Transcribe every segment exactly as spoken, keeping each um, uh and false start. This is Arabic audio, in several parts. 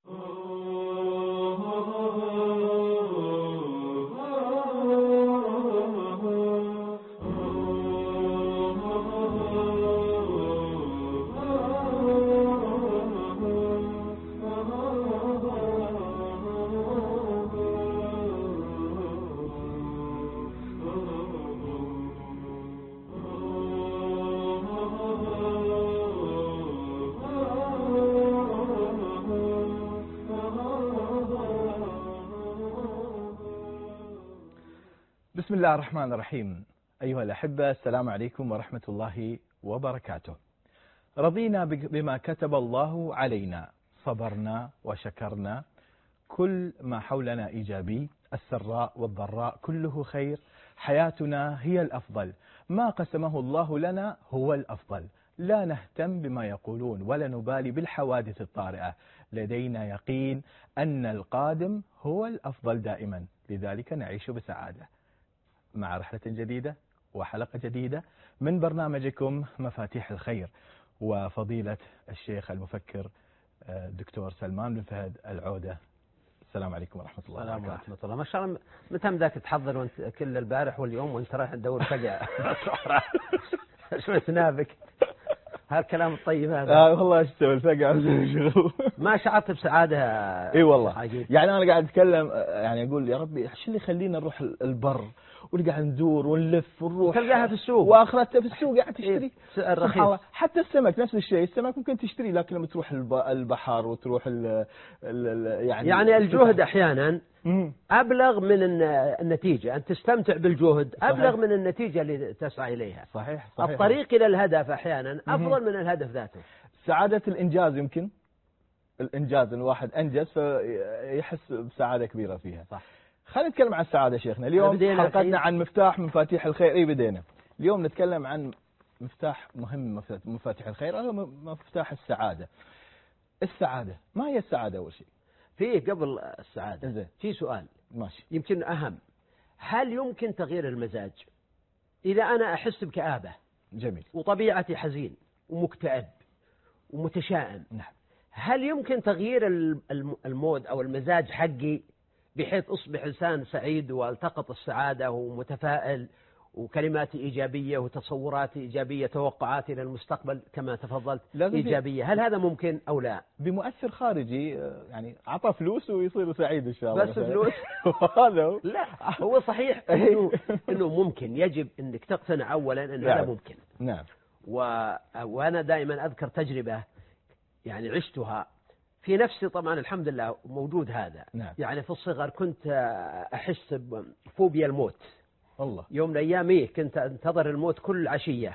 بسم الله الرحمن الرحيم. أيها الأحبة، السلام عليكم ورحمة الله وبركاته. رضينا بما كتب الله علينا، صبرنا وشكرنا، كل ما حولنا إيجابي، السراء والضراء كله خير، حياتنا هي الأفضل، ما قسمه الله لنا هو الأفضل، لا نهتم بما يقولون ولا نبالي بالحوادث الطارئة، لدينا يقين أن القادم هو الأفضل دائما، لذلك نعيش بسعادة. مع رحلة جديدة وحلقة جديدة من برنامجكم مفاتيح الخير، وفضيلة الشيخ المفكر الدكتور سلمان بن فهد العودة. السلام عليكم ورحمة الله وبركاته. السلام ورحمة الله. ما شاء الله، متى بدك تحضر وانت كل البارح واليوم وانت رايح تدور فقع شو تنابك هالكلام الطيب هذا؟ آه والله ايش تسوي الفقع ما شعرت بسعادة؟ اي والله عجيب. يعني انا قاعد اتكلم، يعني اقول يا ربي ايش اللي يخلينا نروح البر ونقعد ندور ونلف ونروح، تلقاها في السوق واخرتها في السوق قاعد تشتري إيه؟ رخيص. حتى السمك نفس الشيء، السمك ممكن تشتري، لكن لما تروح البحر وتروح ال ال يعني يعني الجهد احيانا ابلغ من النتيجه، ان تستمتع بالجهد ابلغ من النتيجه اللي تسعى اليها. صحيح, صحيح. الطريق الى الهدف احيانا افضل من الهدف ذاته. سعاده الانجاز، يمكن الانجاز الواحد انجز فيحس بسعاده كبيره فيها. صح. خلينا نتكلم عن السعادة شيخنا اليوم. حلقتنا عن مفتاح مفاتيح الخير. اي بدينا اليوم نتكلم عن مفتاح مهم مفاتيح الخير، هو مفتاح السعادة. السعادة، ما هي السعادة أول شيء؟ فيه قبل السعادة في سؤال ماشي يمكن أهم. هل يمكن تغيير المزاج؟ إذا أنا أحس بكآبة جميل وطبيعتي حزين ومكتئب ومتشائم، نعم، هل يمكن تغيير المود أو المزاج حقي بحيث أصبح إنسان سعيد والتقط السعادة ومتفائل وكلماتي إيجابية وتصوراتي إيجابية، توقعاتي للمستقبل كما تفضلت إيجابية؟ هل هذا ممكن أو لا؟ بمؤثر خارجي، يعني عطى فلوس ويصير سعيد إن شاء الله. بس فلوس؟ هذا هو. لا، هو صحيح إنه إنه ممكن، يجب إنك تقتنع أولا إن هذا ممكن. نعم. و... وأنا دائما أذكر تجربة يعني عشتها في نفسي، طبعا الحمد لله موجود هذا. نعم. يعني في الصغر كنت أحس بفوبيا الموت. الله. يوم من الأيام إيه كنت أنتظر الموت كل عشية،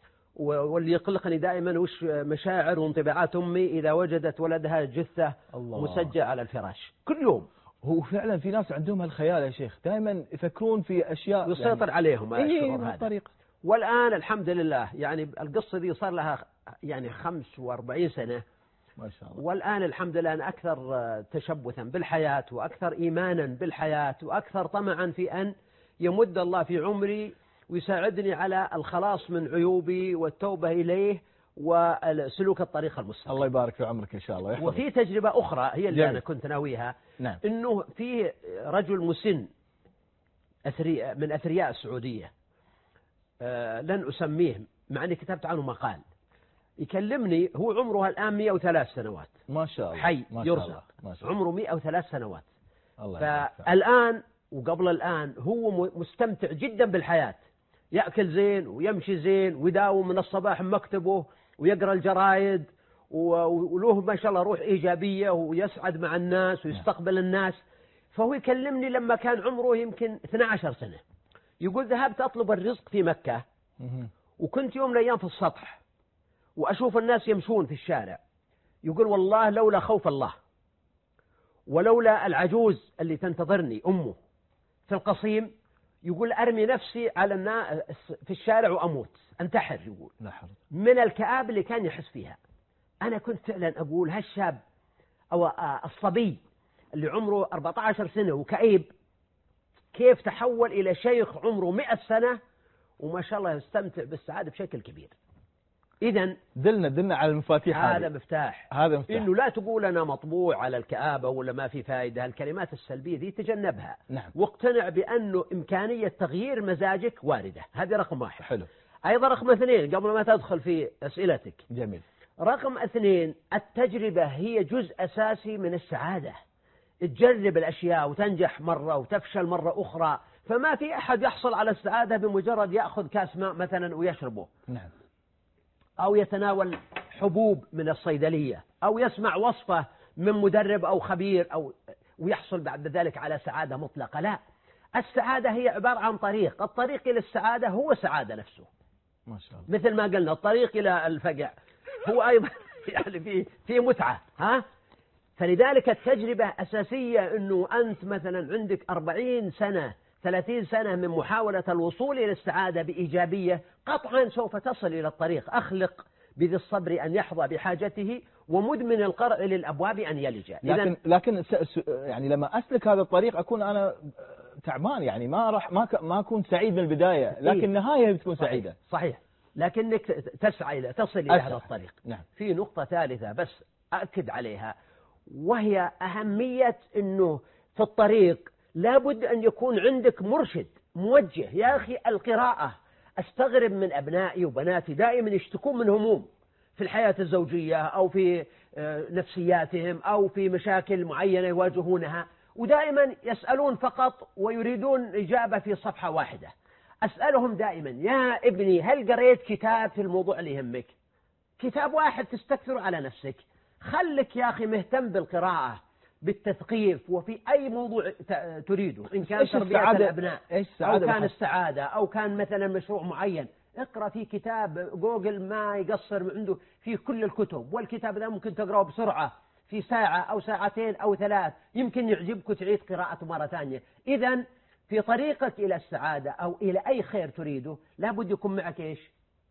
واللي يقلقني دائما وش مشاعر وانطباعات أمي إذا وجدت ولدها جثة مسجع على الفراش كل يوم. هو فعلا في ناس عندهم الخيال يا شيخ، دائما يفكرون في أشياء يسيطر يعني عليهم الشعور هذا. الطريقة. والآن الحمد لله يعني القصة دي صار لها يعني خمس وأربعين سنة ما شاء الله. والآن الحمد لله أنا أكثر تشبثا بالحياة وأكثر إيمانا بالحياة وأكثر طمعا في أن يمد الله في عمري ويساعدني على الخلاص من عيوبي والتوبة إليه وسلوك الطريق المستقيم. الله يبارك في عمرك إن شاء الله. يحفظك. وفي تجربة أخرى هي اللي جميل. أنا كنت ناويها. نعم. إنه في رجل مسن أثري من أثرياء السعودية، أه لن أسميه مع أني كتبت عنه مقال، يكلمني، هو عمره الآن مئة وثلاث سنوات. ما شاء الله. حي ما شاء يرزق. الله. ما شاء الله. عمره مئة وثلاث سنوات. الله. فالآن وقبل الآن هو مستمتع جدا بالحياة، يأكل زين ويمشي زين ويداوم من الصباح مكتبه ويقرأ الجرايد وله ما شاء الله روح إيجابية ويسعد مع الناس ويستقبل الناس. فهو يكلمني لما كان عمره يمكن اثنتي عشرة سنة، يقول ذهبت أطلب الرزق في مكة وكنت يوم من الأيام في السطح وأشوف الناس يمشون في الشارع، يقول والله لولا خوف الله ولولا العجوز اللي تنتظرني أمه في القصيم، يقول أرمي نفسي على الناس في الشارع وأموت أنتحر. يقول من الكآبة اللي كان يحس فيها. أنا كنت فعلا أقول هالشاب أو الصبي اللي عمره أربعة عشر سنة وكئيب كيف تحول إلى شيخ عمره مئة سنة وما شاء الله يستمتع بالسعادة بشكل كبير. إذن دلنا دلنا على المفاتيح. هذا هذه. مفتاح. هذا مفتاح. إنه لا تقول أنا مطبوع على الكآبة ولا ما في فائدة، الكلمات السلبية دي تجنبها. نعم. واقتنع بأنه إمكانية تغيير مزاجك واردة. هذه رقم واحد. حلو. أيضا رقم اثنين قبل ما تدخل في أسئلتك. جميل. رقم اثنين، التجربة هي جزء أساسي من السعادة. تجرب الأشياء وتنجح مرة وتفشل مرة أخرى، فما في أحد يحصل على السعادة بمجرد يأخذ كاس ماء مثلا ويشربه. نعم. أو يتناول حبوب من الصيدلية، أو يسمع وصفة من مدرب أو خبير، أو ويحصل بعد ذلك على سعادة مطلقة. لا، السعادة هي عبارة عن طريق، الطريق إلى السعادة هو السعادة نفسه. ما شاء الله. مثل ما قلنا الطريق إلى الفقع هو أيضا يعني في في متعة. ها، فلذلك التجربة أساسية. أنه أنت مثلا عندك أربعين سنة ثلاثين سنة من محاولة الوصول إلى السعادة بإيجابية، قطعا سوف تصل إلى الطريق. أخلق بذي الصبر أن يحظى بحاجته، ومدمن القرع للأبواب أن يلج. لكن لكن يعني لما أسلك هذا الطريق أكون أنا تعبان، يعني ما راح ما ما أكون سعيد من البداية، لكن النهاية بتكون سعيدة. صحيح. لكنك تسعى إلى تصل إلى هذا الطريق. نعم. في نقطة ثالثة بس أأكد عليها، وهي أهمية أنه في الطريق لابد أن يكون عندك مرشد موجه. يا أخي القراءة، أستغرب من أبنائي وبناتي دائما يشتكون من هموم في الحياة الزوجية أو في نفسياتهم أو في مشاكل معينة يواجهونها، ودائما يسألون فقط ويريدون إجابة في صفحة واحدة. أسألهم دائما: يا ابني هل قريت كتاب في الموضوع اللي يهمك؟ كتاب واحد تستكثر على نفسك. خلك يا أخي مهتم بالقراءة، بالتثقيف، وفي أي موضوع تريده، إن كان تربية الأبناء أو كان السعادة أو كان مثلا مشروع معين. اقرأ في كتاب جوجل ما يقصر عنده في كل الكتب، والكتاب ذا ممكن تقرأه بسرعة في ساعة أو ساعتين أو ثلاث، يمكن يعجبك وتعيد قراءته مرة ثانية. إذن في طريقك إلى السعادة أو إلى أي خير تريده لابد يكون معك إيش؟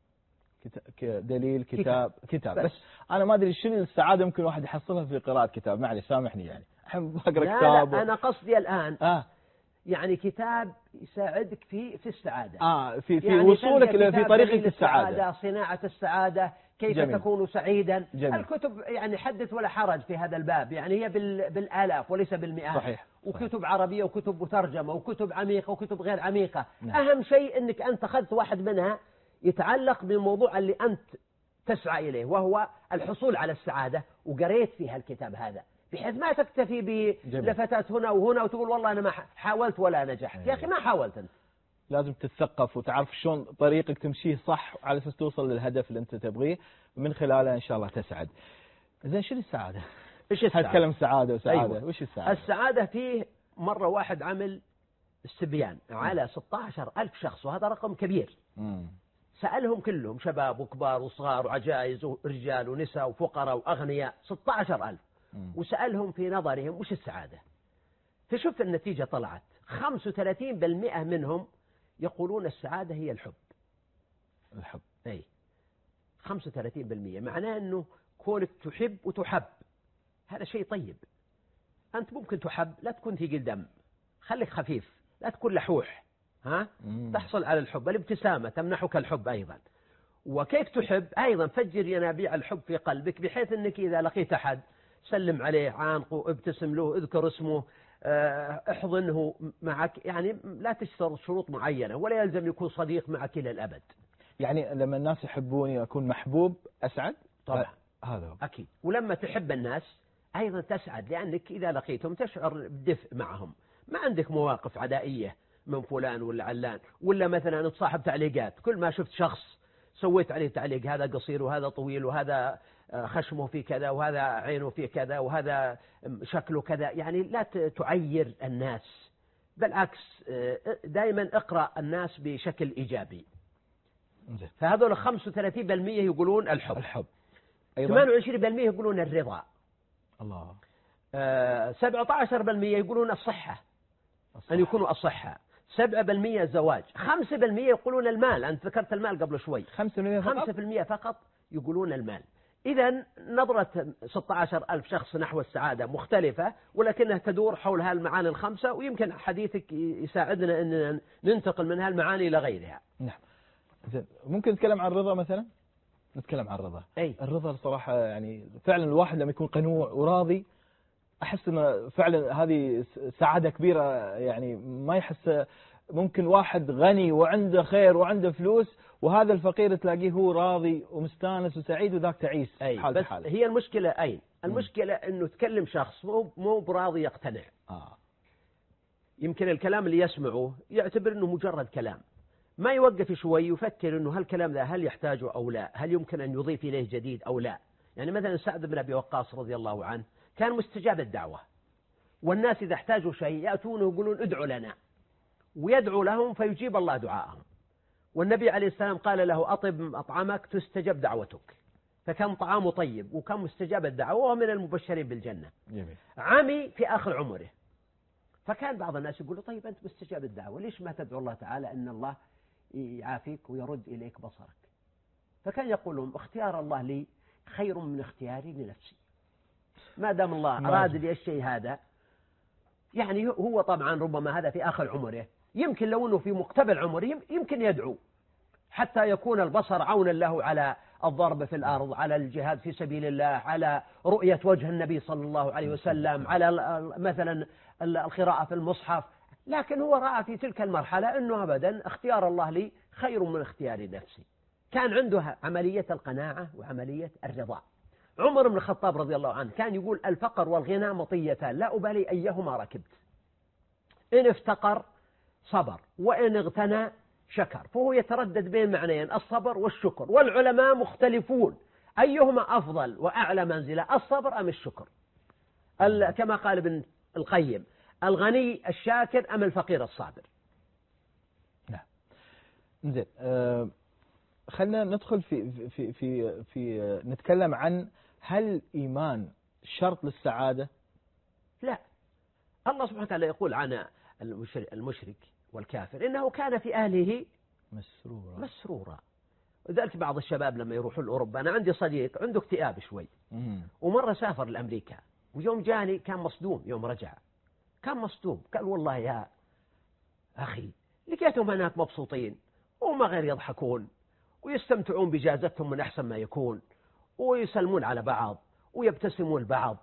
دليل، كتاب كتاب بس. بس أنا ما أدري شنو السعادة ممكن واحد يحصلها في قراءة كتاب. معلش سامحني، يعني الحين بقرأ كتاب. لا و... أنا قصدي الآن آه. يعني كتاب يساعدك في في السعادة. آه في في يعني وصولك إلى في طريقك السعادة، صناعة السعادة، كيف جميل. تكون سعيدا. جميل. الكتب يعني حدث ولا حرج في هذا الباب، يعني هي بال... بالآلاف وليس بالمئات. صحيح. وكتب صحيح. عربية وكتب مترجمة وكتب عميقة وكتب غير عميقة. نعم. أهم شيء أنك أنت أخذت واحد منها يتعلق بالموضوع اللي أنت تسعى إليه، وهو الحصول على السعادة، وقريت فيها الكتاب هذا، بحيث ما تكتفي بلفتات هنا وهنا وتقول والله أنا ما حاولت ولا نجحت. يا أخي ما حاولت أنت. لازم تتثقف وتعرف شلون طريقك تمشيه صح على أساس توصل للهدف اللي أنت تبغيه، من خلاله إن شاء الله تسعد. زين شنو السعادة؟ إيش السعادة؟ هتكلم سعادة وسعادة. أيوة. وش السعادة؟ السعادة فيه مرة واحد عمل استبيان على ستة عشر ألف شخص، وهذا رقم كبير. مم. سألهم كلهم، شباب وكبار وصغار وعجائز ورجال ونساء وفقراء وأغنياء، ستة عشر ألف، وسألهم في نظرهم وش السعادة. فشوف النتيجة طلعت خمسة وثلاثين بالمئة منهم يقولون السعادة هي الحب. الحب. أي خمسة وثلاثين بالمئة، معناه أنه كونك تحب وتحب هذا شيء طيب. أنت ممكن تحب، لا تكون ثقيل دم، خليك خفيف، لا تكون لحوح. ها؟ مم. تحصل على الحب. الابتسامة تمنحك الحب أيضا. وكيف تحب أيضا؟ فجر ينابيع الحب في قلبك، بحيث أنك إذا لقيت أحد سلم عليه، عانقه، ابتسم له، اذكر اسمه، احضنه معك. يعني لا تشترط شروط معينة، ولا يلزم يكون صديق معك إلى الأبد. يعني لما الناس يحبوني أكون محبوب أسعد طبعا. هذا هو. أكيد. ولما تحب الناس أيضا تسعد، لأنك إذا لقيتهم تشعر بدفء معهم. ما عندك مواقف عدائية من فلان ولا علان، ولا مثلا تصاحب تعليقات. كل ما شفت شخص سويت عليه تعليق، هذا قصير وهذا طويل وهذا خشمه في كذا وهذا عينه في كذا وهذا شكله كذا. يعني لا تعير الناس، بالعكس دائما اقرأ الناس بشكل إيجابي. فهذول خمسة وثلاثين بالمئة يقولون الحب. الحب. ثمانية وعشرين بالمئة يقولون الرضا. الله. سبعة عشر بالمئة يقولون الصحة، الصحة. أن يكونوا الصحة. سبعة بالمئة الزواج. خمسة بالمئة يقولون المال. أنت ذكرت المال قبل شوي. خمسة بالمئة فقط. خمسة بالمئة فقط يقولون المال. إذا نظرة ستة عشر ألف شخص نحو السعادة مختلفة، ولكنها تدور حول هالمعاني الخمسة، ويمكن حديثك يساعدنا أن ننتقل من هالمعاني إلى غيرها. نعم. ممكن نتكلم عن الرضا مثلا؟ نتكلم عن الرضا. أي. الرضا صراحة يعني فعلا الواحد لما يكون قنوع وراضي أحس أنه فعلا هذه سعادة كبيرة، يعني ما يحس. ممكن واحد غني وعنده خير وعنده فلوس وهذا الفقير تلاقيه هو راضي ومستانس وسعيد وذاك تعيس أي. حال بس حال. هي المشكلة أين؟ المشكلة أنه تكلم شخص مو مو براضي يقتنع. آه. يمكن الكلام اللي يسمعه يعتبر أنه مجرد كلام، ما يوقف شوي يفكر أنه هالكلام ذا هل يحتاجه أو لا، هل يمكن أن يضيف إليه جديد أو لا. يعني مثلا سعد بن أبي وقاص رضي الله عنه كان مستجاب الدعوة، والناس إذا احتاجوا شيء يأتونه ويقولون ادعوا لنا، ويدعو لهم فيجيب الله دعاءهم. والنبي عليه السلام قال له أطب أطعمك تستجب دعوتك، فكان طعامه طيب وكان مستجاب الدعوة وهو من المبشرين بالجنة. جميل. عمي في آخر عمره، فكان بعض الناس يقول له طيب أنت مستجاب الدعوة ليش ما تدعو الله تعالى أن الله يعافيك ويرد إليك بصرك؟ فكان يقول لهم اختيار الله لي خير من اختياري لنفسي، ما دام الله أراد لي الشيء هذا. يعني هو طبعا ربما هذا في آخر عمره، يمكن لو أنه في مقتبل عمره يمكن يدعو حتى يكون البصر عونا له على الضرب في الأرض، على الجهاد في سبيل الله، على رؤية وجه النبي صلى الله عليه وسلم، على مثلا القراءة في المصحف. لكن هو رأى في تلك المرحلة أنه أبدا اختيار الله لي خير من اختيار نفسي. كان عنده عملية القناعة وعملية الرضا. عمر بن الخطاب رضي الله عنه كان يقول الفقر والغنى مطيتان لا أبالي أيهما ركبت، إن افتقر صبر وإن اغتنى شكر. فهو يتردد بين معنيين الصبر والشكر، والعلماء مختلفون أيهما أفضل وأعلى منزلة، الصبر أم الشكر. كما قال ابن القيم الغني الشاكر أم الفقير الصابر. نعم. زين. أه خلنا ندخل في في في في نتكلم عن هل إيمان شرط للسعادة؟ لا. الله سبحانه وتعالى يقول عن المشرك والكافر إنه كان في أهله مسرورا مسرورا. وذلك بعض الشباب لما يروحون لأوروبا، أنا عندي صديق عنده اكتئاب شوي مم. ومرة سافر لأمريكا، ويوم جاني كان مصدوم. يوم رجع كان مصدوم، قال والله يا أخي لقيتهم هناك مبسوطين وما غير يضحكون ويستمتعون بجازتهم من أحسن ما يكون ويسلمون على بعض ويبتسمون لبعض.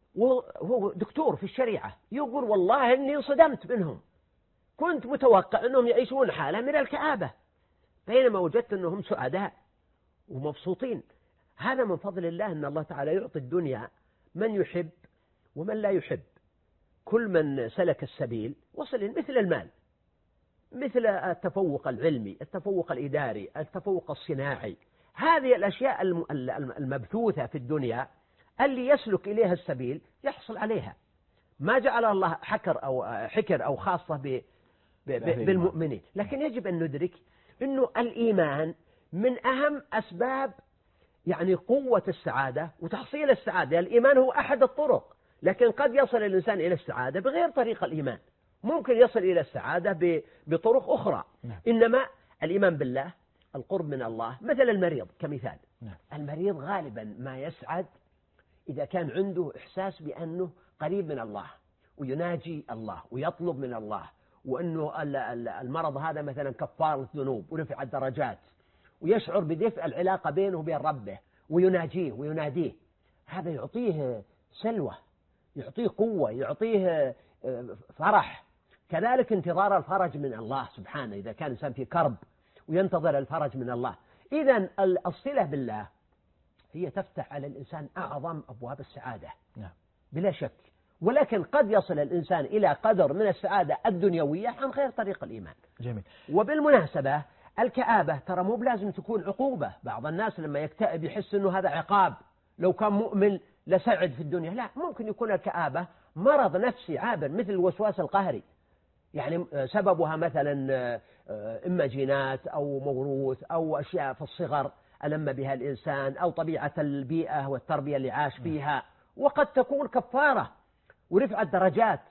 وهو دكتور في الشريعة يقول والله إني انصدمت منهم، كنت متوقع أنهم يعيشون حالة من الكآبة بينما وجدت أنهم سعداء ومبسوطين. هذا من فضل الله أن الله تعالى يعطي الدنيا من يحب ومن لا يحب. كل من سلك السبيل وصل مثل المال، مثل التفوق العلمي، التفوق الإداري، التفوق الصناعي. هذه الأشياء المبثوثة في الدنيا اللي يسلك إليها السبيل يحصل عليها. ما جعل الله حكر أو حكر أو خاصة ب بالمؤمنين، لكن يجب أن ندرك أنه الإيمان من أهم أسباب يعني قوة السعادة وتحصيل السعادة. الإيمان هو أحد الطرق، لكن قد يصل الإنسان إلى السعادة بغير طريق الإيمان، ممكن يصل إلى السعادة بطرق أخرى. نعم. إنما الإيمان بالله، القرب من الله، مثل المريض كمثال. نعم. المريض غالبا ما يسعد إذا كان عنده إحساس بأنه قريب من الله ويناجي الله ويطلب من الله، وأنه المرض هذا مثلا كفارة ذنوب ورفع الدرجات، ويشعر بدفء العلاقة بينه وبين ربه ويناجيه ويناديه. هذا يعطيه سلوى، يعطيه قوة، يعطيه فرح. كذلك انتظار الفرج من الله سبحانه إذا كان الإنسان في كرب وينتظر الفرج من الله. إذن الصلة بالله هي تفتح على الإنسان أعظم أبواب السعادة. نعم. بلا شك. ولكن قد يصل الإنسان إلى قدر من السعادة الدنيوية عن غير طريق الإيمان. جميل. وبالمناسبة الكآبة ترى مو بلازم تكون عقوبة. بعض الناس لما يكتئب يحس أنه هذا عقاب، لو كان مؤمن لسعد في الدنيا. لا، ممكن يكون الكآبة مرض نفسي عابر مثل الوسواس القهري، يعني سببها مثلا إما جينات أو موروث أو أشياء في الصغر ألم بها الإنسان أو طبيعة البيئة والتربية اللي عاش فيها، وقد تكون كفارة ورفع الدرجات.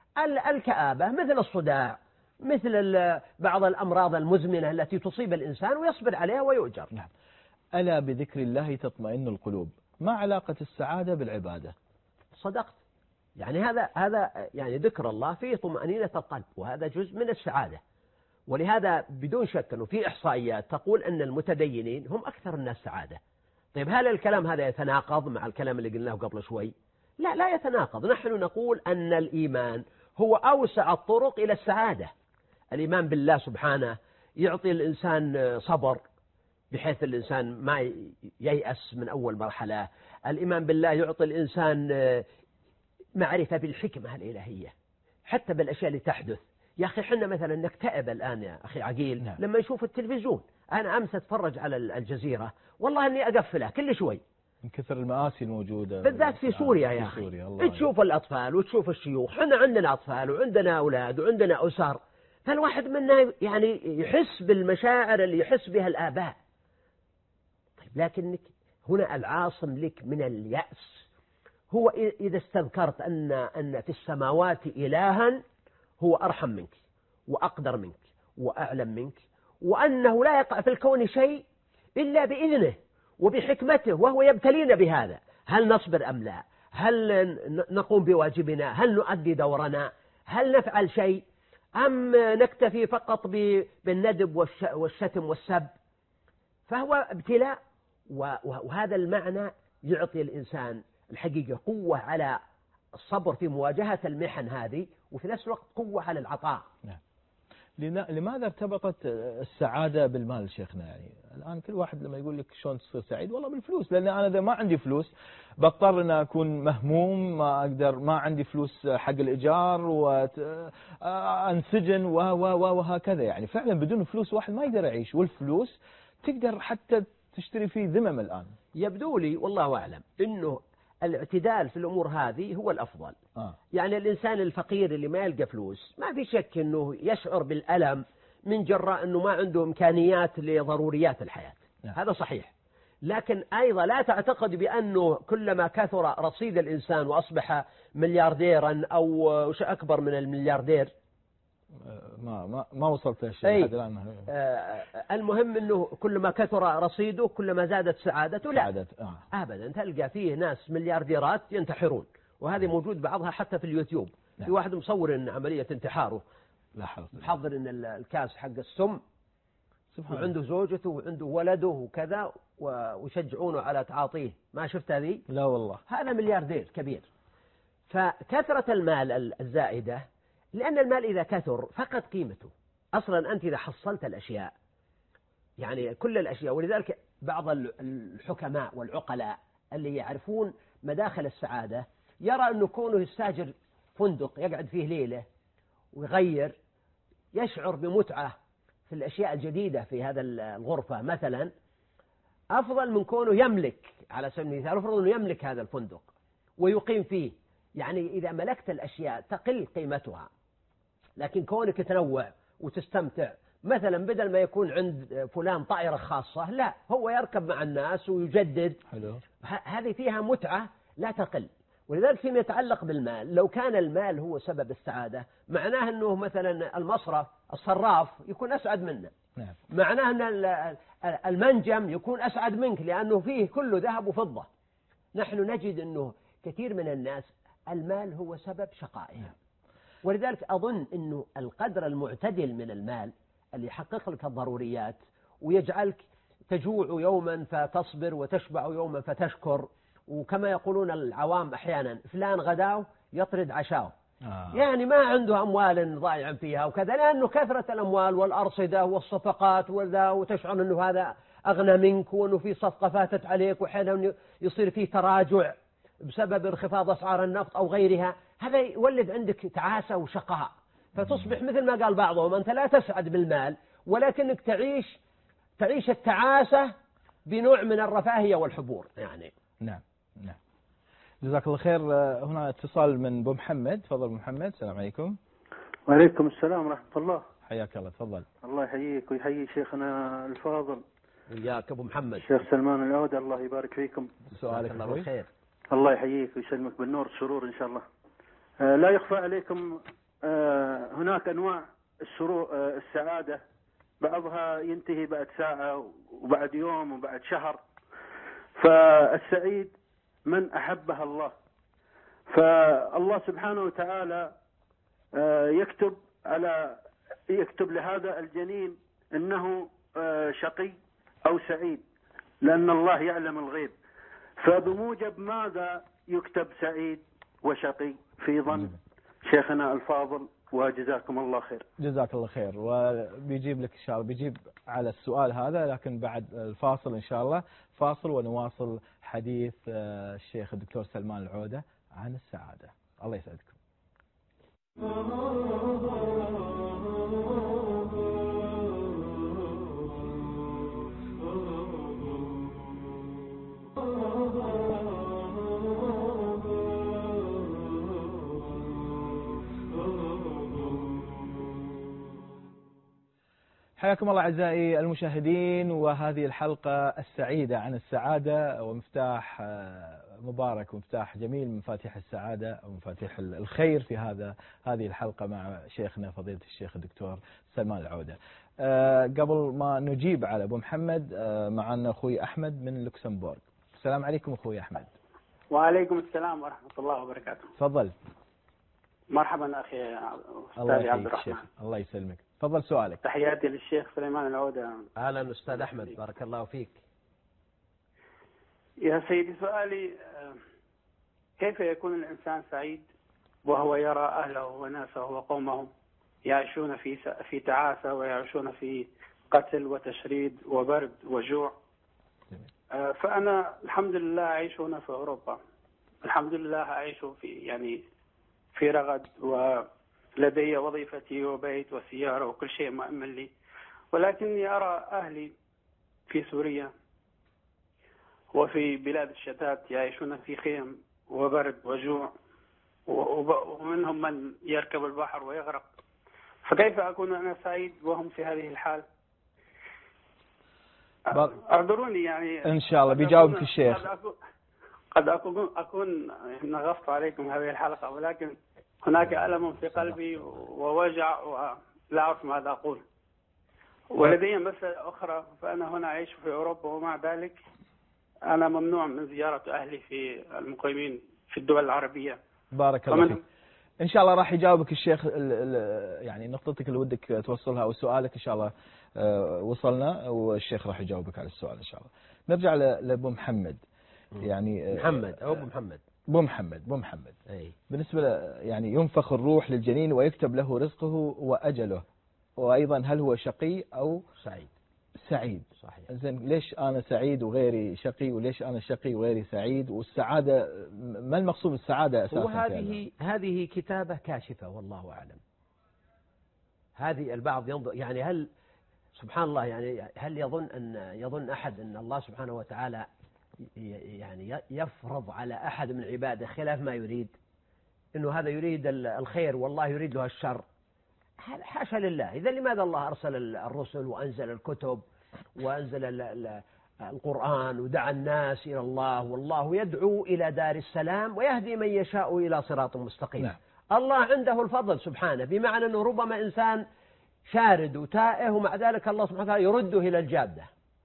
الكآبة مثل الصداع، مثل بعض الأمراض المزمنة التي تصيب الإنسان ويصبر عليها ويؤجر. نعم. ألا بذكر الله تطمئن القلوب. ما علاقة السعادة بالعبادة؟ صدقت. يعني هذا هذا يعني ذكر الله فيه طمأنينة القلب، وهذا جزء من السعادة. ولهذا بدون شك أنه في إحصائيات تقول أن المتدينين هم أكثر الناس سعادة. طيب هل الكلام هذا يتناقض مع الكلام اللي قلناه قبل شوي؟ لا لا يتناقض. نحن نقول أن الإيمان هو أوسع الطرق إلى السعادة. الإيمان بالله سبحانه يعطي الإنسان صبر بحيث الإنسان ما ييأس من أول مرحلة. الإيمان بالله يعطي الإنسان معرفة بالحكمة الإلهية حتى بالأشياء اللي تحدث. يا أخي حنا مثلا نكتئب الآن يا أخي عقيل نعم. لما نشوف التلفزيون. أنا أمس أتفرج على الجزيرة والله أني أقفلها كل شوي من كثر المآسي الموجودة بالذات في سوريا يا أخي. تشوف الأطفال وتشوف الشيوخ. حنا عندنا أطفال وعندنا أولاد وعندنا أسر، فالواحد منا يعني يحس بالمشاعر اللي يحس بها الآباء. طيب لكنك هنا العاصم لك من اليأس هو إذا استذكرت أن أن في السماوات إلها هو أرحم منك وأقدر منك وأعلم منك، وأنه لا يقع في الكون شيء إلا بإذنه وبحكمته وهو يبتلينا بهذا. هل نصبر أم لا؟ هل نقوم بواجبنا؟ هل نؤدي دورنا؟ هل نفعل شيء أم نكتفي فقط بالندب والشتم والسب؟ فهو ابتلاء، وهذا المعنى يعطي الإنسان الحقيقة قوة على الصبر في مواجهة المحن هذه، وفي نفس الوقت قوة على العطاء. نعم. لماذا ارتبطت السعادة بالمال شيخنا؟ يعني الآن كل واحد لما يقول لك شلون تصير سعيد، والله بالفلوس، لأن أنا إذا ما عندي فلوس بضطر أن أكون مهموم، ما أقدر، ما عندي فلوس حق الإيجار وأنسجن وهكذا. يعني فعلا بدون فلوس واحد ما يقدر يعيش، والفلوس تقدر حتى تشتري فيه ذمم. الآن يبدو لي والله أعلم أنه الاعتدال في الأمور هذه هو الأفضل. آه. يعني الإنسان الفقير اللي ما يلقى فلوس ما في شك أنه يشعر بالألم من جراء أنه ما عنده إمكانيات لضروريات الحياة. نعم. هذا صحيح، لكن أيضا لا تعتقد بأنه كلما كثر رصيد الإنسان وأصبح مليارديرا أو أكبر من الملياردير. ما ما ما وصلت الشيء لحد الآن. آه المهم أنه كلما كثر رصيده كلما زادت سعادته. لا سعادة. آه. أبدا، تلقى فيه ناس مليارديرات ينتحرون، وهذه موجود بعضها حتى في اليوتيوب. نعم. في واحد مصور إن عملية انتحاره، لاحظت محضر إن الكاس حق السم وعنده زوجته وعنده ولده وكذا ويشجعونه على تعاطيه. ما شفت هذه؟ لا والله. هذا ملياردير كبير. فكثرة المال الزائدة، لأن المال إذا كثر فقد قيمته. أصلا أنت إذا حصلت الأشياء، يعني كل الأشياء، ولذلك بعض الحكماء والعقلاء اللي يعرفون مداخل السعادة يرى أنه كونه يستاجر فندق يقعد فيه ليلة ويغير يشعر بمتعة في الأشياء الجديدة في هذا الغرفة مثلا، أفضل من كونه يملك، على سبيل المثال أفضل أنه يملك هذا الفندق ويقيم فيه. يعني إذا ملكت الأشياء تقل قيمتها، لكن كونك تنوع وتستمتع، مثلا بدل ما يكون عند فلان طائرة خاصة، لا هو يركب مع الناس ويجدد. حلو. هذه فيها متعة لا تقل. ولذلك فيما يتعلق بالمال، لو كان المال هو سبب السعادة معناه أنه مثلا المصرف الصراف يكون أسعد منا. نعم. معناه أن المنجم يكون أسعد منك لأنه فيه كله ذهب وفضة. نحن نجد أنه كثير من الناس المال هو سبب شقائهم. نعم. ولذلك أظن أنه القدر المعتدل من المال اللي يحقق لك الضروريات ويجعلك تجوع يوما فتصبر وتشبع يوما فتشكر، وكما يقولون العوام أحيانا فلان غداه يطرد عشاه. آه. يعني ما عنده أموال ضائعا فيها وكذا، لأنه كثرة الأموال والأرصدة والصفقات وذا، وتشعر أنه هذا أغنى منك وأنه في صفقة فاتت عليك، وحين يصير فيه تراجع بسبب انخفاض أسعار النفط أو غيرها، هذا يولد عندك تعاسة وشقاء. فتصبح مثل ما قال بعضهم أنت لا تسعد بالمال، ولكنك تعيش تعيش التعاسة بنوع من الرفاهية والحبور يعني. نعم نعم. جزاك الله خير. هنا اتصال من أبو محمد. تفضل أبو محمد. السلام عليكم. وعليكم السلام ورحمة الله. حياك الله. تفضل. الله يحييك ويحيي شيخنا الفاضل. وياك أبو محمد. الشيخ سلمان العودة، الله يبارك فيكم. سؤالك الله بالخير. الله يحييك ويسلمك بالنور السرور إن شاء الله. آه لا يخفى عليكم آه هناك أنواع السرور آه السعادة، بعضها ينتهي بعد ساعة وبعد يوم وبعد شهر. فالسعيد من أحبها الله، فالله سبحانه وتعالى يكتب على يكتب لهذا الجنين أنه شقي أو سعيد، لأن الله يعلم الغيب. فبموجب ماذا يكتب سعيد وشقي في ظن شيخنا الفاضل؟ وجزاكم الله خير. جزاك الله خير، وبيجيب لك إن شاء الله، بيجيب على السؤال هذا، لكن بعد الفاصل إن شاء الله. فاصل ونواصل حديث الشيخ الدكتور سلمان العودة عن السعادة. الله يسعدكم. حياكم الله أعزائي المشاهدين، وهذه الحلقة السعيدة عن السعادة، ومفتاح مبارك ومفتاح جميل من مفاتيح السعادة أو مفاتيح الخير في هذا هذه الحلقة مع شيخنا فضيلة الشيخ الدكتور سلمان العودة. قبل ما نجيب على أبو محمد، معنا أخوي أحمد من لوكسمبورغ. السلام عليكم أخوي أحمد. وعليكم السلام ورحمة الله وبركاته. تفضل. مرحبا أخي أستاذ عبد الرحمن. الله يسلمك. تفضل سؤالك. تحياتي للشيخ سليمان العودة. أهلا أستاذ أحمد، بارك الله فيك. يا سيدي، سؤالي كيف يكون الإنسان سعيد وهو يرى أهله وناسه وقومه يعيشون في في تعاسة، ويعيشون في قتل وتشريد وبرد وجوع؟ فأنا الحمد لله أعيش هنا في أوروبا، الحمد لله أعيش في يعني في رغد، ولدي وظيفتي وبيت وسيارة وكل شيء مؤمن لي، ولكني أرى أهلي في سوريا وفي بلاد الشتات يعيشون في خيم وبرد وجوع، ومنهم من يركب البحر ويغرق. فكيف أكون أنا سعيد وهم في هذه الحال؟ أعذروني يعني. إن شاء الله بيجاوبك الشيخ. قد أكون أكون نغصت عليكم هذه الحلقة، ولكن هناك ألم في قلبي ووجع ولا أعرف ماذا أقول. ولدي مسألة أخرى، فأنا هنا أعيش في أوروبا، ومع ذلك أنا ممنوع من زيارة أهلي في المقيمين في الدول العربية. بارك الله فيك. إن شاء الله راح يجاوبك الشيخ يعني نقطتك اللي ودك توصلها أو سؤالك إن شاء الله وصلنا، والشيخ راح يجاوبك على السؤال إن شاء الله. نرجع لأبو محمد. يعني محمد أو أبو محمد. أبو محمد أبو محمد. أي. بالنسبة يعني ينفخ الروح للجنين ويكتب له رزقه وأجله، وأيضا هل هو شقي أو سعيد؟ سعيد. صحيح. زين، ليش أنا سعيد وغيري شقي، وليش أنا شقي وغيري سعيد؟ والسعادة ما المقصود بالسعادة أساسا؟ وهذه هذه كتابة كاشفة والله أعلم. هذه البعض ينظر يعني هل سبحان الله يعني هل يظن أن يظن أحد أن الله سبحانه وتعالى يعني يفرض على أحد من عباده خلاف ما يريد، إنه هذا يريد الخير والله يريد له الشر؟ حاشا لله. إذا لماذا الله أرسل الرسل وأنزل الكتب وأنزل القرآن ودعا الناس إلى الله، والله يدعو إلى دار السلام ويهدي من يشاء إلى صراط مستقيم. نعم. الله عنده الفضل سبحانه، بمعنى أنه ربما إنسان شارد وتائه ومع ذلك الله سبحانه وتعالى يرده إلى الجادة.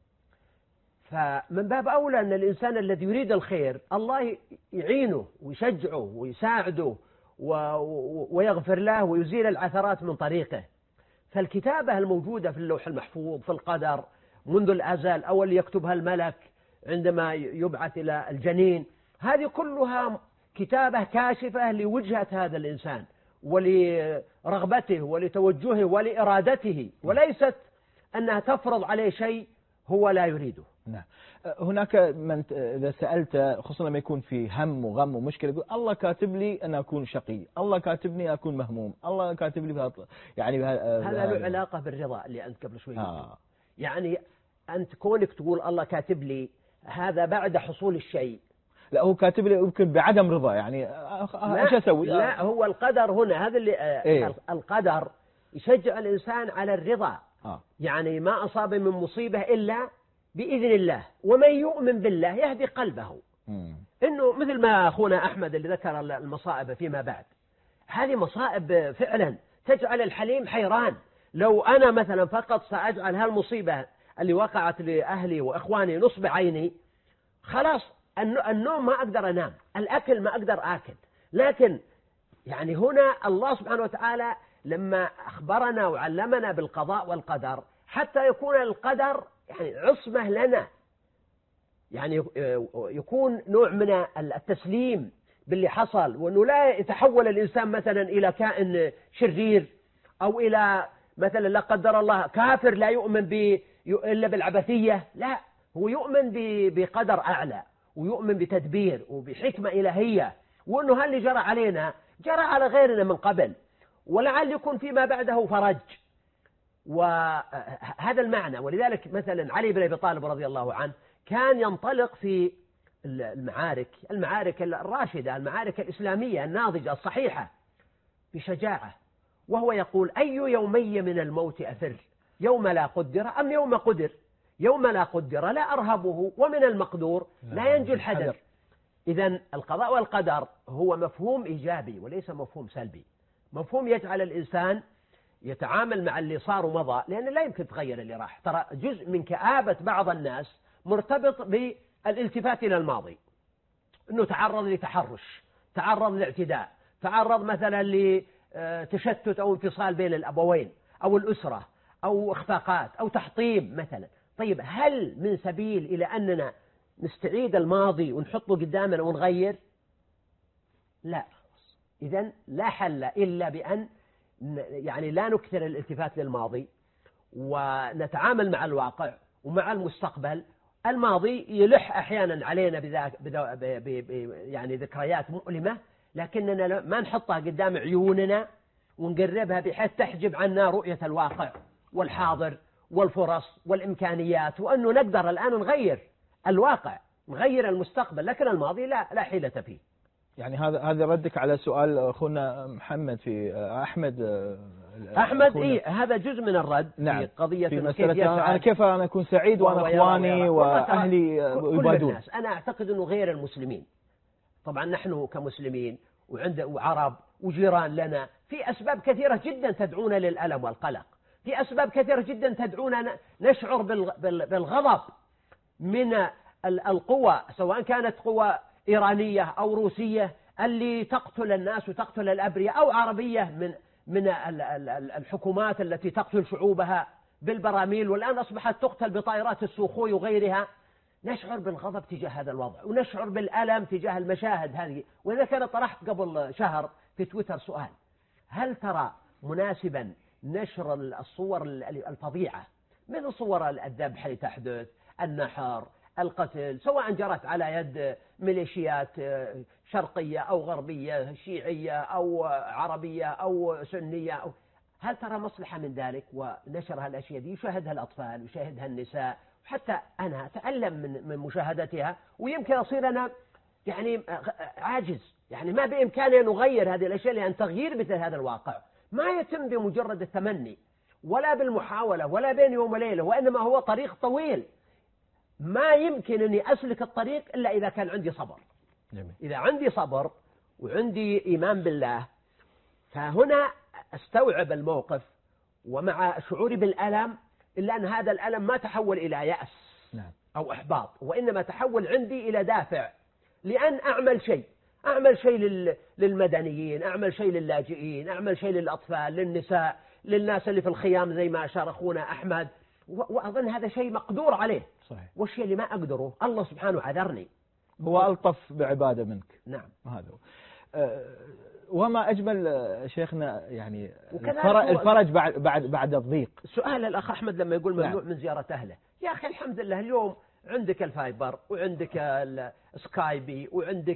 فمن باب أولى أن الإنسان الذي يريد الخير الله يعينه ويشجعه ويساعده ويغفر له ويزيل العثرات من طريقه. فالكتابة الموجودة في اللوح المحفوظ في القدر منذ الأزل، أو اللي يكتبها الملك عندما يبعث إلى الجنين، هذه كلها كتابة كاشفة لوجهة هذا الإنسان ولرغبته ولتوجهه ولإرادته، وليست أنها تفرض عليه شيء هو لا يريده. نعم. هناك من إذا سألت خصوصا لما يكون في هم وغم ومشكلة يقول الله كاتب لي أن أكون شقي، الله كاتبني أكون مهموم، الله كاتب لي بها يعني بها هذا له علاقة بالرضا اللي أنت قبل شوي آه. يعني أنت كونك تقول الله كاتب لي، هذا بعد حصول الشيء. لا، هو كاتب لي يمكن بعدم رضا، يعني ايش اسوي؟ لا، هو القدر هنا هذا اللي إيه؟ القدر يشجع الإنسان على الرضا. آه. يعني ما أصاب من مصيبة إلا بإذن الله، ومن يؤمن بالله يهدي قلبه. مم. إنه مثل ما أخونا أحمد اللي ذكر المصائب فيما بعد، هذه مصائب فعلا تجعل الحليم حيران. لو أنا مثلا فقط سأجعل هالمصيبة اللي وقعت لأهلي وإخواني نصب عيني، خلاص النوم ما أقدر أنام، الأكل ما أقدر آكل. لكن يعني هنا الله سبحانه وتعالى لما أخبرنا وعلمنا بالقضاء والقدر حتى يكون القدر يعني عصمة لنا، يعني يكون نوع من التسليم باللي حصل، وأنه لا يتحول الإنسان مثلا إلى كائن شرير أو إلى مثلا لا قدر الله كافر لا يؤمن ب إلا بالعبثية، لا، هو يؤمن بقدر أعلى ويؤمن بتدبير وبحكمة إلهية، وأنه هل اللي جرى علينا جرى على غيرنا من قبل، ولعل يكون فيما بعده فرج. وهذا المعنى. ولذلك مثلا علي بن أبي طالب رضي الله عنه كان ينطلق في المعارك المعارك الراشدة، المعارك الإسلامية الناضجة الصحيحة بشجاعة، وهو يقول: أي يومي من الموت أفر، يوم لا قدر أم يوم قدر؟ يوم لا قدر لا أرهبه، ومن المقدور لا ينجو الحذر. إذن القضاء والقدر هو مفهوم إيجابي وليس مفهوم سلبي، مفهوم يجعل الإنسان يتعامل مع اللي صار ومضى، لأنه لا يمكن تغير اللي راح. ترى جزء من كآبة بعض الناس مرتبط بالالتفات إلى الماضي، أنه تعرض لتحرش، تعرض لاعتداء، تعرض مثلا لتشتت أو انفصال بين الأبوين أو الأسرة أو إخفاقات أو تحطيم مثلا. طيب هل من سبيل إلى أننا نستعيد الماضي ونحطه قدامنا ونغير؟ لا. إذن لا حل إلا بأن يعني لا نكثر الالتفات للماضي ونتعامل مع الواقع ومع المستقبل. الماضي يلح أحيانا علينا بذاك يعني ذكريات مؤلمة، لكننا ما نحطها قدام عيوننا ونقربها بحيث تحجب عنا رؤية الواقع والحاضر والفرص والإمكانيات، وأنه نقدر الآن نغير الواقع، نغير المستقبل، لكن الماضي لا لا حيلة فيه. يعني هذا هذا ردك على سؤال أخونا محمد في أحمد أحمد إيه هذا جزء من الرد. نعم. في قضية في مسألة أنا كيف أنا أكون سعيد وأنا إخواني وأهلي يبادون. أنا أعتقد أنه غير المسلمين، طبعا نحن كمسلمين وعند وعرب وجيران لنا في أسباب كثيرة جدا تدعونا للألم والقلق، في أسباب كثيرة جدا تدعونا نشعر بالغضب من القوى، سواء كانت قوى إيرانية أو روسية اللي تقتل الناس وتقتل الأبرياء، أو عربية من من الحكومات التي تقتل شعوبها بالبراميل، والآن أصبحت تقتل بطائرات السوخوي وغيرها. نشعر بالغضب تجاه هذا الوضع ونشعر بالألم تجاه المشاهد هذه. وإذا كان طرحت قبل شهر في تويتر سؤال: هل ترى مناسبا نشر الصور الفظيعة من صور الذبح اللي تحدث، النحر، القتل، سواء جرت على يد ميليشيات شرقية أو غربية، شيعية أو عربية أو سنية، أو هل ترى مصلحة من ذلك ونشر هالأشياء دي؟ يشاهدها الأطفال ويشاهدها النساء، وحتى أنا أتألم من من مشاهدتها، ويمكن أصير أنا يعني عاجز، يعني ما بإمكاني أن أغير هذه الأشياء، لأن تغيير مثل هذا الواقع ما يتم بمجرد التمني ولا بالمحاولة ولا بين يوم وليلة، وإنما هو طريق طويل ما يمكن أني أسلك الطريق إلا إذا كان عندي صبر. جميل. إذا عندي صبر وعندي إيمان بالله، فهنا أستوعب الموقف ومع شعوري بالألم، إلا أن هذا الألم ما تحول إلى يأس نعم. أو إحباط، وإنما تحول عندي إلى دافع لأن أعمل شيء، أعمل شيء للمدنيين، أعمل شيء للاجئين، أعمل شيء للأطفال، للنساء، للناس اللي في الخيام زي ما أشار أخونا أحمد، وأظن هذا شيء مقدور عليه. صحيح. والشيء اللي ما أقدره الله سبحانه عذرني. هو ألطف بعبادة منك. نعم. هذا أه وما أجمل شيخنا يعني الفرج بعد بعد بعد الضيق. سؤال الأخ أحمد لما يقول ممنوع نعم. من زيارة أهله، يا أخي الحمد لله اليوم عندك الفايبر وعندك السكايبي وعندك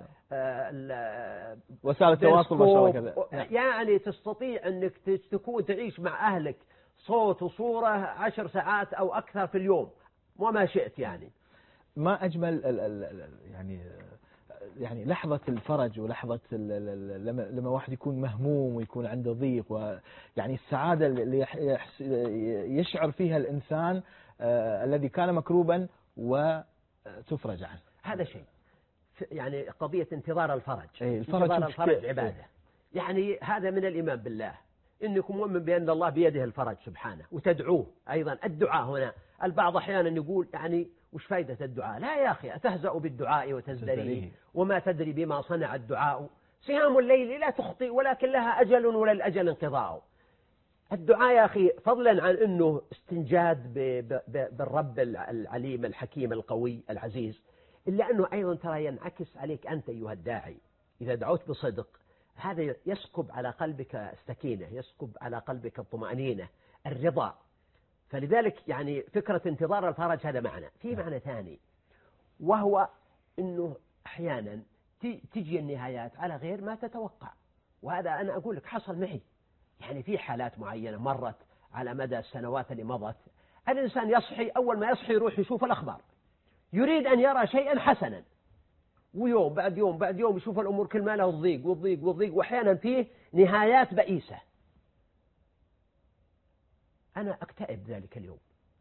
وسائل التواصل والشبكة، يعني تستطيع أنك تكون تعيش مع أهلك صوت وصورة عشر ساعات أو أكثر في اليوم وما شئت. يعني ما أجمل ال ال يعني يعني لحظة الفرج ولحظة لما لما واحد يكون مهموم ويكون عنده ضيق، ويعني السعادة اللي يشعر فيها الإنسان آه الذي كان مكروبا وتفرج عنه. هذا شيء يعني قضية انتظار الفرج. الفرج انتظار الفرج عبادة. يعني هذا من الإيمان بالله، إنكم مؤمن بأن الله بيده الفرج سبحانه وتدعوه. أيضا الدعاء هنا البعض أحيانا يقول يعني وش فايدة الدعاء؟ لا يا أخي، أتهزأ بالدعاء وتزدريه وما تدري بما صنع الدعاء، سهام الليل لا تخطئ ولكن لها أجل ولا الأجل انقضاء. الدعاء يا أخي فضلا عن أنه استنجاد بالرب العليم الحكيم القوي العزيز، إلا أنه أيضا ترى ينعكس عليك أنت أيها الداعي إذا دعوت بصدق، هذا يسكب على قلبك السكينة، يسكب على قلبك الطمأنينة، الرضا. فلذلك يعني فكرة انتظار الفرج هذا معنى. في معنى ثاني وهو أنه أحيانا تجي النهايات على غير ما تتوقع، وهذا أنا أقول لك حصل معي. يعني في حالات معينة مرت على مدى السنوات اللي مضت، الإنسان يصحي، أول ما يصحي يروح يشوف الأخبار، يريد أن يرى شيئا حسنا، ويوم بعد يوم بعد يوم يشوف الأمور كل ما له الضيق والضيق والضيق، وأحيانا فيه نهايات بئيسة. أنا أكتئب ذلك اليوم،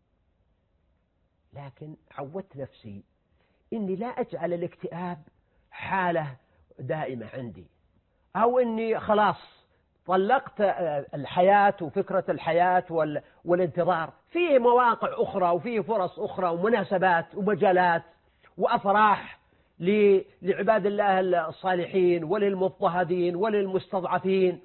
لكن عودت نفسي إني لا أجعل الاكتئاب حالة دائمة عندي، أو إني خلاص طلقت الحياة وفكرة الحياة والانتظار. فيه مواقع أخرى وفيه فرص أخرى ومناسبات ومجالات وأفراح لعباد الله الصالحين وللمضطهدين وللمستضعفين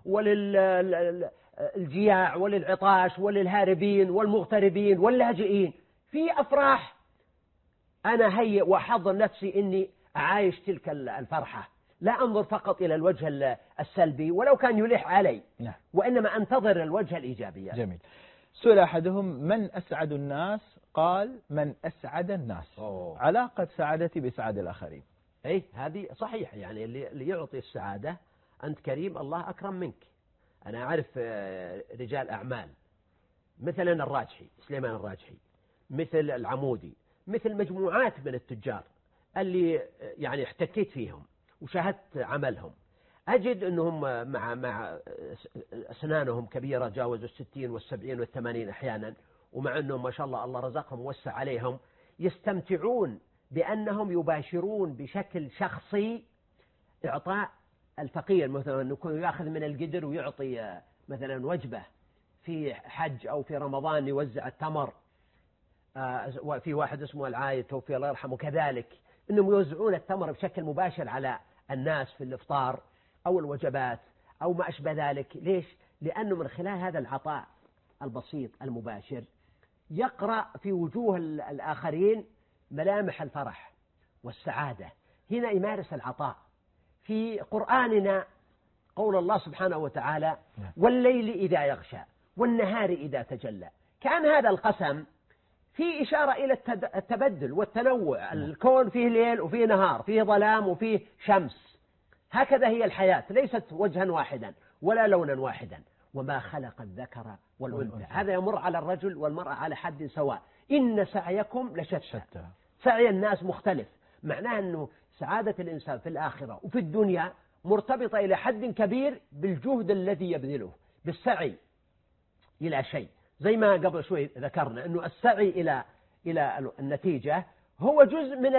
وللجياع وللعطاش وللهاربين والمغتربين واللاجئين. في أفراح أنا هيئ وأحضر نفسي إني أعايش تلك الفرحة، لا أنظر فقط إلى الوجه السلبي ولو كان يلح علي، نعم. وإنما أنتظر الوجه الإيجابي. جميل. سؤال أحدهم: من أسعد الناس؟ قال: من أسعد الناس. أوه. علاقة سعادتي بسعاد الآخرين. أي هذه صحيح، يعني اللي يعطي السعادة أنت كريم، الله أكرم منك. أنا أعرف رجال أعمال مثلا الراجحي، سليمان الراجحي، مثل العمودي، مثل مجموعات من التجار اللي يعني احتكيت فيهم وشاهدت عملهم، أجد أنهم مع مع أسنانهم كبيرة، جاوزوا الستين والسبعين والثمانين أحيانا، ومع أنهم ما شاء الله الله رزقهم ووسع عليهم، يستمتعون بأنهم يباشرون بشكل شخصي إعطاء الفقير، مثلا أنه يأخذ من القدر ويعطي مثلا وجبة في حج أو في رمضان يوزع التمر. وفي واحد اسمه العايد توفي الله يرحمه كذلك، أنهم يوزعون التمر بشكل مباشر على الناس في الإفطار أو الوجبات أو ما أشبه ذلك. ليش؟ لأنه من خلال هذا العطاء البسيط المباشر يقرأ في وجوه الآخرين ملامح الفرح والسعادة. هنا يمارس العطاء. في قرآننا قول الله سبحانه وتعالى: والليل إذا يغشى والنهار إذا تجلى. كان هذا القسم في إشارة إلى التبدل والتنوع. الكون فيه ليل وفيه نهار، فيه ظلام وفيه شمس. هكذا هي الحياة، ليست وجها واحدا ولا لونا واحدا. وما خلق الذكر والأنثى، هذا يمر على الرجل والمرأة على حد سواء. إن سعيكم لشتى. سعي الناس مختلف، معناه أنه سعادة الإنسان في الآخرة وفي الدنيا مرتبطة إلى حد كبير بالجهد الذي يبذله، بالسعي إلى شيء. زي ما قبل شوي ذكرنا أنه السعي إلى إلى النتيجة هو جزء من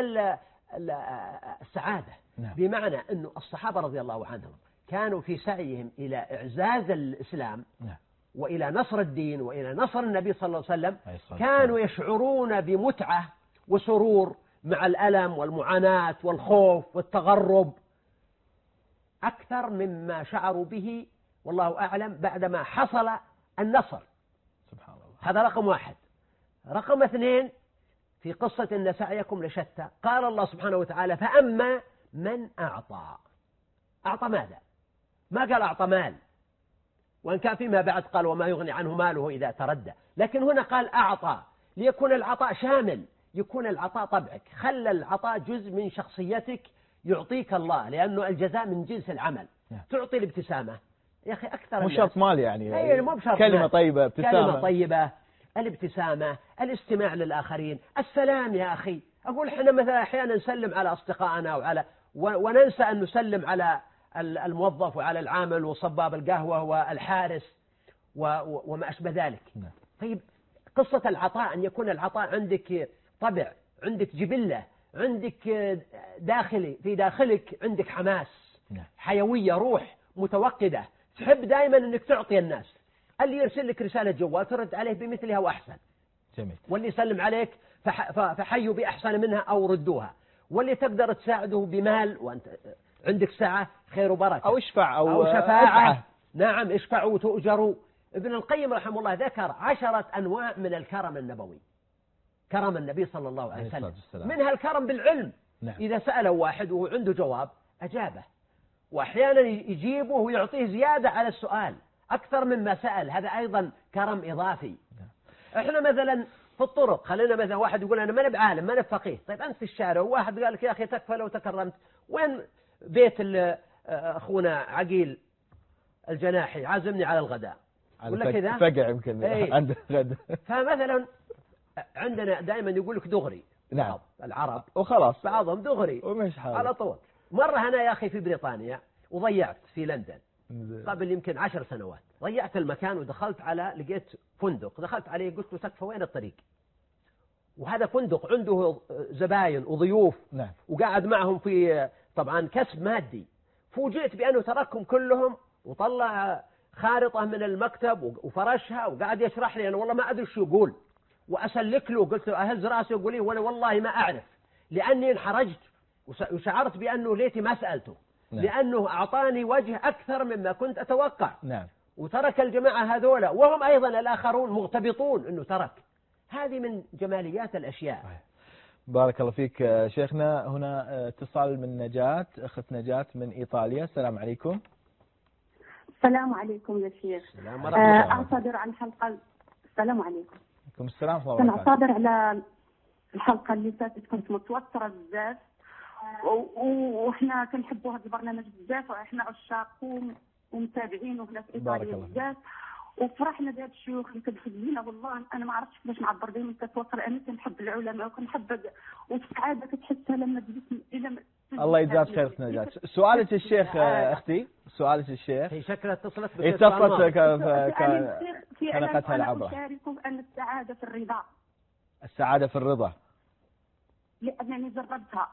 السعادة. نعم. بمعنى أنه الصحابة رضي الله عنهم كانوا في سعيهم إلى إعزاز الإسلام، نعم. وإلى نصر الدين وإلى نصر النبي صلى الله عليه وسلم، كانوا يشعرون بمتعة وسرور مع الألم والمعاناة والخوف والتغرب أكثر مما شعروا به والله أعلم بعدما حصل النصر. سبحان الله. هذا رقم واحد. رقم اثنين، في قصة إن سعيكم لشتى قال الله سبحانه وتعالى: فأما من أعطى. أعطى ماذا؟ ما قال أعطى مال، وإن كان فيما بعد قال وما يغني عنه ماله إذا تردى، لكن هنا قال أعطى ليكون العطاء شامل، يكون العطاء طبعك. خلى العطاء جزء من شخصيتك يعطيك الله، لأنه الجزاء من جنس العمل. تعطي الابتسامة يا أخي أكثر، مش شرط مال يعني, يعني مو بشرط كلمة مال. طيبة، ابتسامة. كلمة طيبة، الابتسامة، الاستماع للآخرين، السلام. يا أخي أقول إحنا مثلا أحيانا نسلم على أصدقائنا وعلى وننسى أن نسلم على الموظف وعلى العامل وصباب القهوة والحارس وما أشبه ذلك. طيب قصة العطاء أن يكون العطاء عندك طبع، عندك جبلة، عندك داخلي في داخلك عندك حماس، حيوية، روح متوقدة، تحب دائما أنك تعطي الناس. اللي يرسل لك رسالة جوال ترد عليه بمثلها وأحسن. جميل. واللي يسلم عليك فحيوا بأحسن منها أو ردوها. واللي تقدر تساعده بمال وأنت عندك سعة خير وبركة، أو اشفع أو, أو شفاعة. أدفع. نعم، اشفعوا تؤجروا. ابن القيم رحمه الله ذكر عشرة أنواع من الكرم النبوي، كرم النبي صلى الله عليه وسلم، منها الكرم بالعلم. نعم. إذا سأله واحد وعنده جواب أجابه، وأحيانا يجيبه ويعطيه زيادة على السؤال أكثر مما سأل، هذا أيضا كرم إضافي. نعم. إحنا مثلا في الطرق، خلينا مثلا واحد يقول أنا ما أنا بعالم ما أنا فقيه، طيب أنت في الشارع وواحد قال لك يا أخي تكفى لو تكرمت، وين بيت أخونا عقيل الجناحي عازمني على الغداء، ولا كذا فقع يمكن عنده غدا. فمثلا عندنا دائما يقول لك دغري. نعم. العرب وخلاص بعضهم دغري ومش حاجة على طول. مرة أنا يا أخي في بريطانيا وضيعت في لندن قبل يمكن عشر سنوات، ضيعت المكان ودخلت على لقيت فندق، دخلت عليه قلت له تكفى وين الطريق، وهذا فندق عنده زباين وضيوف. نعم. وقاعد معهم في طبعا كسب مادي، فوجئت بأنه تركهم كلهم وطلع خارطة من المكتب وفرشها وقاعد يشرح لي. أنا والله ما أدري شو يقول، وأسلك له قلت له أهز راسي وقولي وأنا والله ما أعرف، لأني انحرجت وشعرت بأنه ليتي ما سألته. نعم. لأنه أعطاني وجه أكثر مما كنت أتوقع. نعم. وترك الجماعة هذولا وهم أيضا الآخرون مغتبطون أنه ترك. هذه من جماليات الأشياء. بارك الله فيك شيخنا. هنا اتصال من نجاة، أخت نجاة من إيطاليا. السلام عليكم. السلام عليكم يا شيخ. أعتذر عن الحلقة. السلام عليكم. عليكم السلام ورحمة الله وبركاته. أعتذر على الحلقة اللي فاتت، كنت متوترة بزاف، وإحنا كنحبوا هذا البرنامج بزاف، وإحنا عشاق ومتابعينه هنا في إيطاليا بزاف، وفرحنا بهذا الشيوخ اللي كتجيب لنا. والله أنا ما عرفتش كيفاش نعبر بهم، كتوتر. أنا كنحب العلماء وكنحب، والسعادة كتحسها لما تجلس إلى. الله يجزاك خير نجاة. سؤالك الشيخ أختي، سؤالك الشيخ. هي شكلها اتصلت بك. اتصلت في حلقتها العبرة. أشارككم أن السعادة في الرضا. السعادة في الرضا. لأنني جربتها.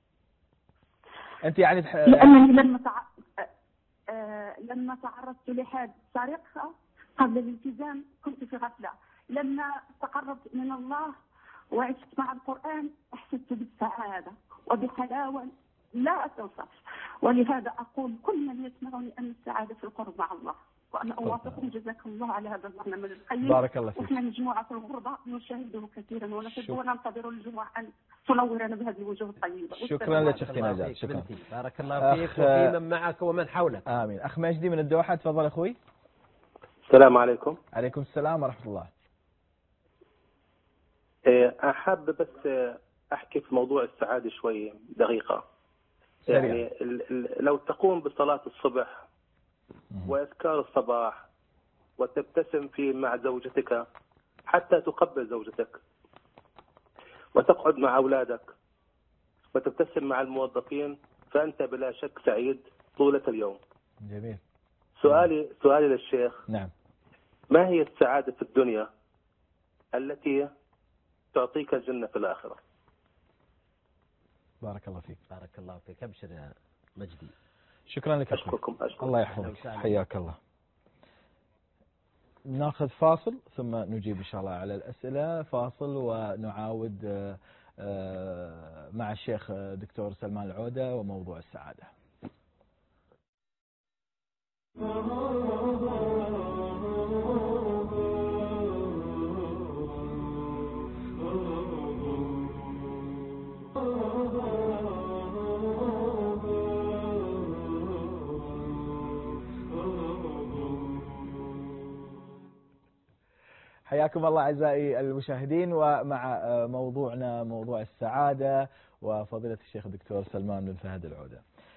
أنت يعني تح... لأنني لما تع... آه... لما تعرضت لحادثة قبل الالتزام كنت في غفلة. لما تقربت من الله وعشت مع القرآن أحسست بالسعادة وبحلاوة لا توصف. ولهذا أقول كل من يسمعني أن السعادة في القرب مع الله، وأنا أوافقكم. جزاكم الله على هذا البرنامج القيم. بارك الله فيك. وإحنا مجموعة في الغربة نشاهده كثيرا ونحب وننتظر الجمعة أن تنورنا بهذه الوجوه الطيبة. شكرا لك أختي نجاة. شكرا. بارك الله فيك وفي من معك ومن حولك. آمين. أخ مجدي من الدوحة، تفضل أخوي. السلام عليكم. عليكم السلام ورحمة الله. أحب بس أحكي في موضوع السعادة شوي دقيقة. يعني لو تقوم بصلاة الصبح وإذكار الصباح وتبتسم في مع زوجتك حتى تقبل زوجتك، وتقعد مع أولادك وتبتسم مع الموظفين، فأنت بلا شك سعيد طولة اليوم. جميل. سؤالي سؤالي للشيخ. نعم. ما هي السعادة في الدنيا التي تعطيك الجنة في الآخرة؟ بارك الله فيك. بارك الله فيك. أبشر يا مجدي. شكرا لك. أشكركم. أشكركم. الله يحفظك. حياك الله. ناخذ فاصل ثم نجيب إن شاء الله على الأسئلة. فاصل ونعاود مع الشيخ دكتور سلمان العودة وموضوع السعادة. حياكم الله أعزائي المشاهدين، ومع موضوعنا موضوع السعادة وفضيلة الشيخ الدكتور سلمان بن فهد العودة.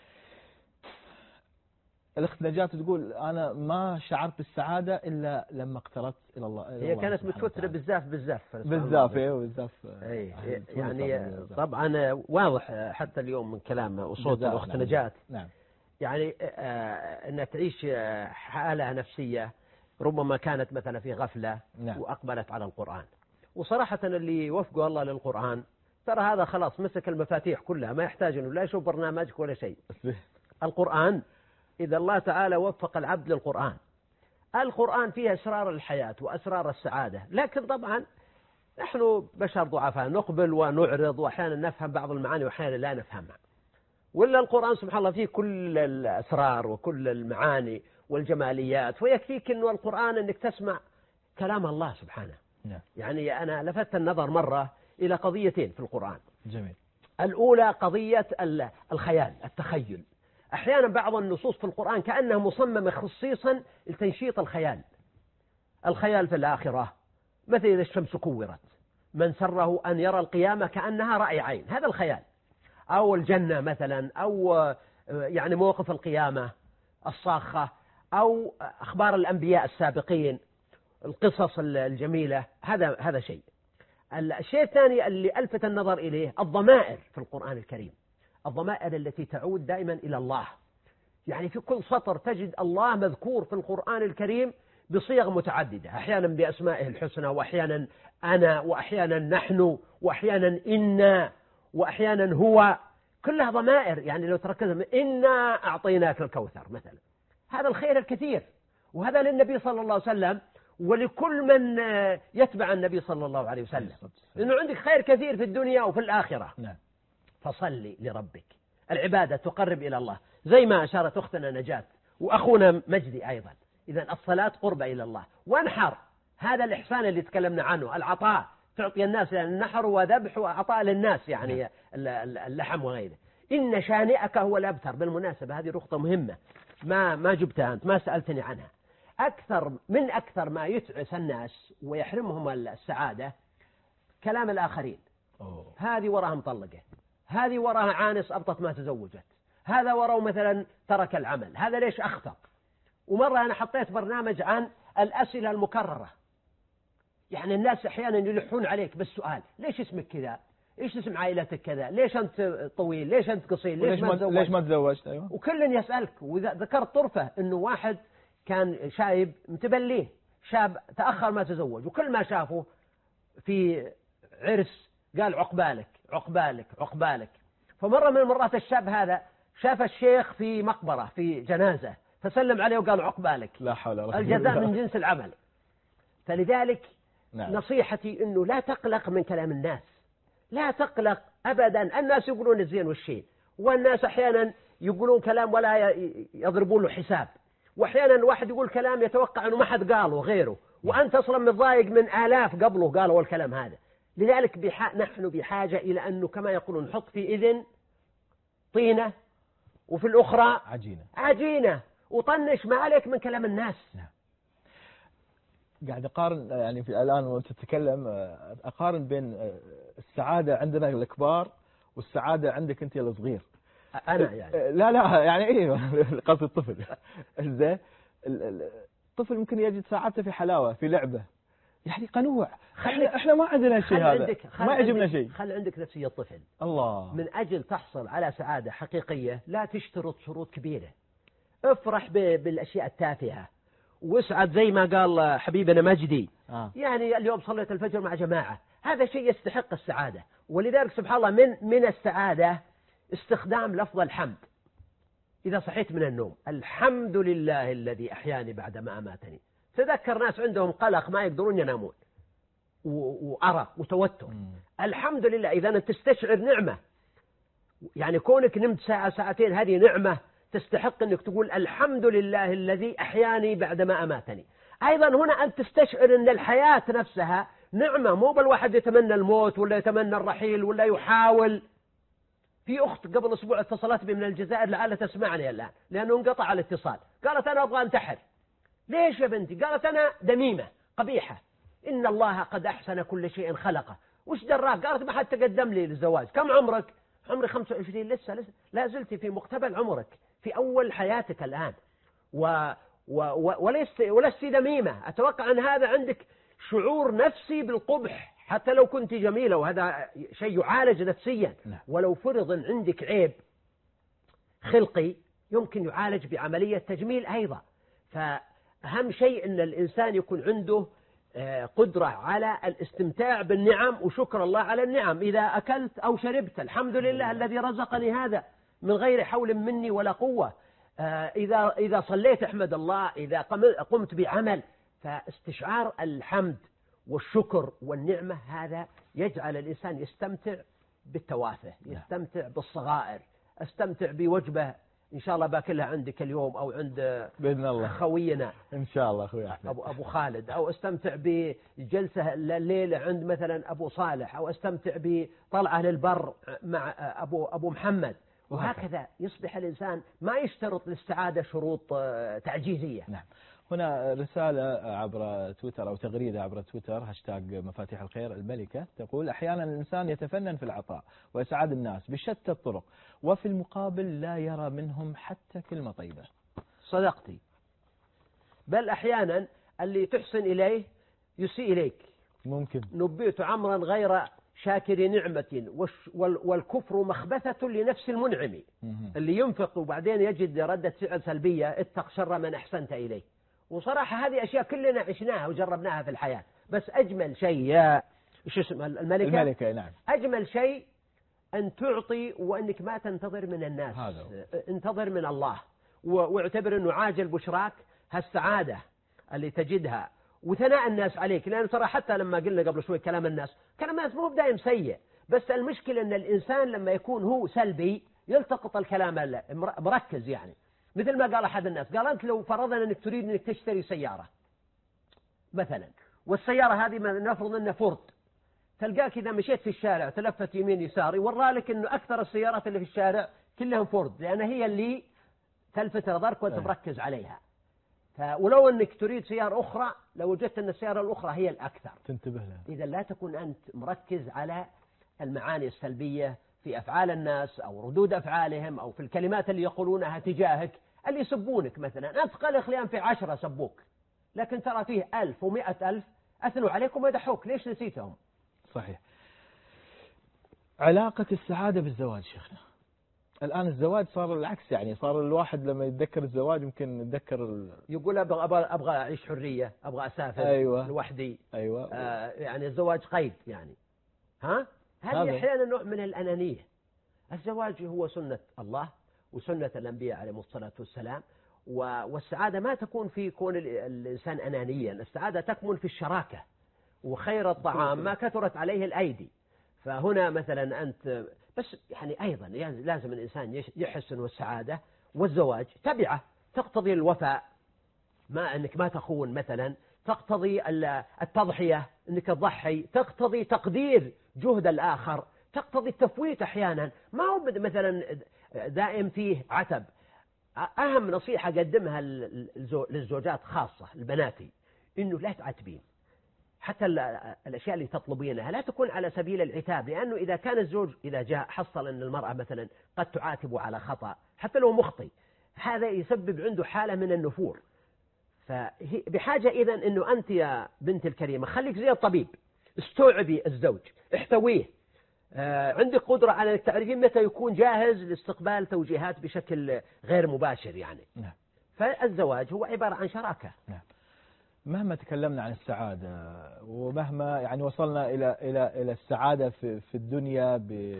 الأخت نجاة تقول أنا ما شعرت بالسعادة إلا لما اقتربت إلى الله. هي الله كانت متوترة بالزاف بالزاف بالزاف إيه بالزاف. يعني طبعا واضح حتى اليوم من كلام وصوت الأخت نعم. نجاة. نعم. يعني آه أنها تعيش حالة نفسية ربما كانت مثلا في غفلة. نعم. وأقبلت على القرآن. وصراحة اللي يوفقوا الله للقرآن ترى هذا خلاص مسك المفاتيح كلها، ما يحتاج أنه لا يشوف برنامجك ولا شيء. القرآن إذا الله تعالى وفق العبد للقرآن، القرآن فيه أسرار الحياة وأسرار السعادة. لكن طبعا نحن بشر ضعفاء، نقبل ونعرض، وأحيانا نفهم بعض المعاني وأحيانا لا نفهمها. ولا القرآن سبحان الله فيه كل الأسرار وكل المعاني والجماليات، ويكفيك أنه القرآن أنك تسمع كلام الله سبحانه. نعم. يعني أنا لفت النظر مرة إلى قضيتين في القرآن. جميل. الأولى قضية الخيال، التخيل. أحيانا بعض النصوص في القرآن كأنها مصممة خصيصا لتنشيط الخيال. الخيال في الآخرة، مثل إذا الشمس كورت، من سره أن يرى القيامة كأنها رأي عين، هذا الخيال. أو الجنة مثلا، أو يعني موقف القيامة الصاخة، أو أخبار الأنبياء السابقين، القصص الجميلة، هذا هذا شيء. الشيء الثاني اللي ألفت النظر إليه الضمائر في القرآن الكريم، الضمائر التي تعود دائما إلى الله. يعني في كل سطر تجد الله مذكور في القرآن الكريم بصيغ متعددة، أحيانا بأسمائه الحسنى، وأحيانا أنا، وأحيانا نحن، وأحيانا إنا، وأحيانا هو، كلها ضمائر. يعني لو تركز إنا أعطيناك الكوثر مثلا، هذا الخير الكثير، وهذا للنبي صلى الله عليه وسلم ولكل من يتبع النبي صلى الله عليه وسلم، لأنه عندك خير كثير في الدنيا وفي الآخرة. نعم. فصلي لربك، العبادة تقرب إلى الله، زي ما أشارت أختنا نجاة وأخونا مجدي أيضا. إذن الصلاة قربة إلى الله. وانحر، هذا الإحسان اللي تكلمنا عنه، العطاء، تعطي الناس، يعني النحر وذبح وعطاء للناس، يعني اللحم وغيره. إن شانئك هو الأبتر. بالمناسبة هذه نقطة مهمة ما ما جبتها أنت، ما سألتني عنها. أكثر من أكثر ما يتعس الناس ويحرمهم السعادة كلام الآخرين. أوه. هذه وراها مطلقة، هذه وراها عانس أبطت ما تزوجت، هذا وراه مثلا ترك العمل، هذا ليش أخطأ. ومرة أنا حطيت برنامج عن الأسئلة المكررة. يعني الناس أحيانا يلحون عليك بالسؤال، ليش اسمك كذا؟ إيش اسم عائلتك كذا؟ ليش أنت طويل؟ ليش أنت قصير؟ ليش ما تزوجت؟ ليش ما تزوجت؟ أيوة. وكل يسألك. وإذا ذكرت طرفة إنه واحد كان شايب متبليه، شاب تأخر ما تزوج، وكل ما شافه في عرس قال عقبالك عقبالك عقبالك. فمرة من المرات الشاب هذا شاف الشيخ في مقبرة في جنازة، فسلم عليه وقال عقبالك. لا حول ولا قوة. الجزاء من جنس العمل. فلذلك نعم. نصيحتي إنه لا تقلق من كلام الناس، لا تقلق أبدا. الناس يقولون الزين والشين، والناس أحيانا يقولون كلام ولا يضربون له حساب، وأحيانا الواحد يقول كلام يتوقع أنه ما حد قاله غيره، وأنت أصلا متضايق من آلاف قبله قالوا الكلام هذا. لذلك بح... نحن بحاجة إلى أنه كما يقولون نحط في إذن طينة وفي الأخرى عجينة عجينة، وطنش ما عليك من كلام الناس. نعم. قاعد أقارن يعني في الآن وأنت تتكلم، أقارن بين السعادة عندنا الكبار والسعادة عندك أنت الصغير. أنا يعني لا لا يعني إيه قصد الطفل. زين، الطفل ممكن يجد سعادته في حلاوة، في لعبة، يعني قنوع. احنا احنا ما عندنا شيء هذا، ما يعجبنا شيء. خل عندك نفسية الطفل. الله. من أجل تحصل على سعادة حقيقية لا تشترط شروط كبيرة. افرح بالأشياء التافهة واسعد زي ما قال حبيبنا مجدي. آه. يعني اليوم صليت الفجر مع جماعة، هذا شيء يستحق السعادة. ولذلك سبحان الله من من السعادة استخدام لفظ الحمد. إذا صحيت من النوم، الحمد لله الذي أحياني بعدما أماتني. تذكر ناس عندهم قلق ما يقدرون ينامون وأرق وتوتر. مم. الحمد لله إذا أنت تستشعر نعمة، يعني كونك نمت ساعة ساعتين هذه نعمة تستحق أنك تقول الحمد لله الذي أحياني بعدما أماتني. أيضا هنا أن تستشعر أن الحياة نفسها نعمة، مو بالواحد يتمنى الموت ولا يتمنى الرحيل ولا يحاول. في أخت قبل أسبوع اتصلت بي من الجزائر لعل تسمعني الآن لأنه انقطع الاتصال، قالت أنا أبغى أنتحر. ليش يا بنتي؟ قالت أنا دميمة قبيحة، إن الله قد أحسن كل شيء خلقه. وش دراك؟ قالت ما حد تقدم لي للزواج. كم عمرك؟ عمري خمسة وعشرين. لسه لسه لا زلت في مقتبل عمرك، في أول حياتك الآن، و و ولست ولست دميمة. أتوقع أن هذا عندك شعور نفسي بالقبح حتى لو كنت جميلة، وهذا شيء يعالج نفسيا. ولو فرض أن عندك عيب خلقي يمكن يعالج بعملية تجميل أيضا. فأهم شيء أن الإنسان يكون عنده قدرة على الاستمتاع بالنعم وشكر الله على النعم. إذا أكلت أو شربت الحمد لله الذي رزقني هذا من غير حول مني ولا قوة. إذا إذا صليت احمد الله، إذا قمت بعمل، فاستشعار الحمد والشكر والنعمة هذا يجعل الإنسان يستمتع بالتوافه، يستمتع بالصغائر. أستمتع بوجبة إن شاء الله باكلها عندك اليوم أو عند بإذن الله خوينا إن شاء الله أخوي أحمد أبو, أبو خالد، أو أستمتع بجلسة الليلة عند مثلا أبو صالح، أو أستمتع بطلعة للبر مع أبو, أبو محمد، وهكذا يصبح الإنسان ما يشترط للسعادة شروط تعجيزية. نعم. هنا رسالة عبر تويتر أو تغريدة عبر تويتر هاشتاج مفاتيح الخير الملكة تقول: أحيانا الإنسان يتفنن في العطاء وإسعاد الناس بشتى الطرق، وفي المقابل لا يرى منهم حتى كلمة طيبة. صدقتي، بل أحيانا اللي تحسن إليه يسيء إليك. ممكن. نبئت عمرا غير شاكر نعمة والكفر مخبثة لنفس المنعم. اللي ينفق وبعدين يجد ردة فعل سلبية: اتق شر من أحسنت إليه. وصراحة هذه أشياء كلنا عشناها وجربناها في الحياة. بس أجمل شيء يا شو اسمه الملكة الملكة نعم. أجمل شيء أن تعطي وأنك ما تنتظر من الناس. هذا. انتظر من الله، واعتبر أنه عاجل بشراك هالسعادة اللي تجدها وثناء الناس عليك. لأن ترى حتى لما قلنا قبل شوي كلام الناس، كلام الناس مو بدايم سيء، بس المشكلة أن الإنسان لما يكون هو سلبي يلتقط الكلام مركز. يعني مثل ما قال أحد الناس، قال: أنت لو فرضنا أنك تريد أنك تشتري سيارة مثلا، والسيارة هذه نفرض أنها فورد، تلقاك إذا مشيت في الشارع تلفت يمين يساري ورالك أنه أكثر السيارات اللي في الشارع كلهم فورد، لأن هي اللي تلفت نظرك وأنت مركز عليها. ولو أنك تريد سيارة أخرى لو وجدت أن السيارة الأخرى هي الأكثر تنتبه لها. إذا لا تكون أنت مركز على المعاني السلبية في أفعال الناس أو ردود أفعالهم أو في الكلمات اللي يقولونها تجاهك. اللي يسبونك مثلا، أثقل خليان في عشرة سبوك، لكن ترى فيه ألف ومئة ألف أثنوا عليكم ويدحوك، ليش نسيتهم؟ صحيح. علاقة السعادة بالزواج شيخنا. الآن الزواج صار العكس، يعني صار الواحد لما يتذكر الزواج يمكن يتذكر ال... يقول أبغى, أبغى, أبغى أعيش حرية، أبغى أسافر أيوة. لوحدي. أيوة. آه يعني الزواج قيد يعني. ها هذه أحيانا نوع من الأنانية. الزواج هو سنة الله وسنة الأنبياء عليهم الصلاة والسلام، والسعادة ما تكون في كون الإنسان أنانيا، السعادة تكمن في الشراكة. وخير الطعام ما كثرت عليه الأيدي. فهنا مثلا أنت بس يعني أيضا لازم الإنسان يحس أنه السعادة والزواج تبعة تقتضي الوفاء، ما أنك ما تخون مثلا، تقتضي التضحية أنك تضحي، تقتضي تقدير جهد الآخر، تقتضي التفويت أحيانا. ما هو مثلا دائم فيه عتب. أهم نصيحة قدمها للزوجات خاصة البناتي إنه لا تعتبين، حتى الأشياء اللي تطلبينها لا تكون على سبيل العتاب، لأنه إذا كان الزوج إذا جاء حصل أن المرأة مثلا قد تعاتب على خطأ حتى لو مخطئ، هذا يسبب عنده حالة من النفور. فبحاجة إذن أنه أنت يا بنت الكريمة خليك زي الطبيب، استوعبي الزوج، احتويه، آه عندك قدرة على أنك تعرفين متى يكون جاهز لاستقبال توجيهات بشكل غير مباشر يعني. نعم. فالزواج هو عبارة عن شراكة. نعم. مهما تكلمنا عن السعادة ومهما يعني وصلنا إلى إلى إلى السعادة في في الدنيا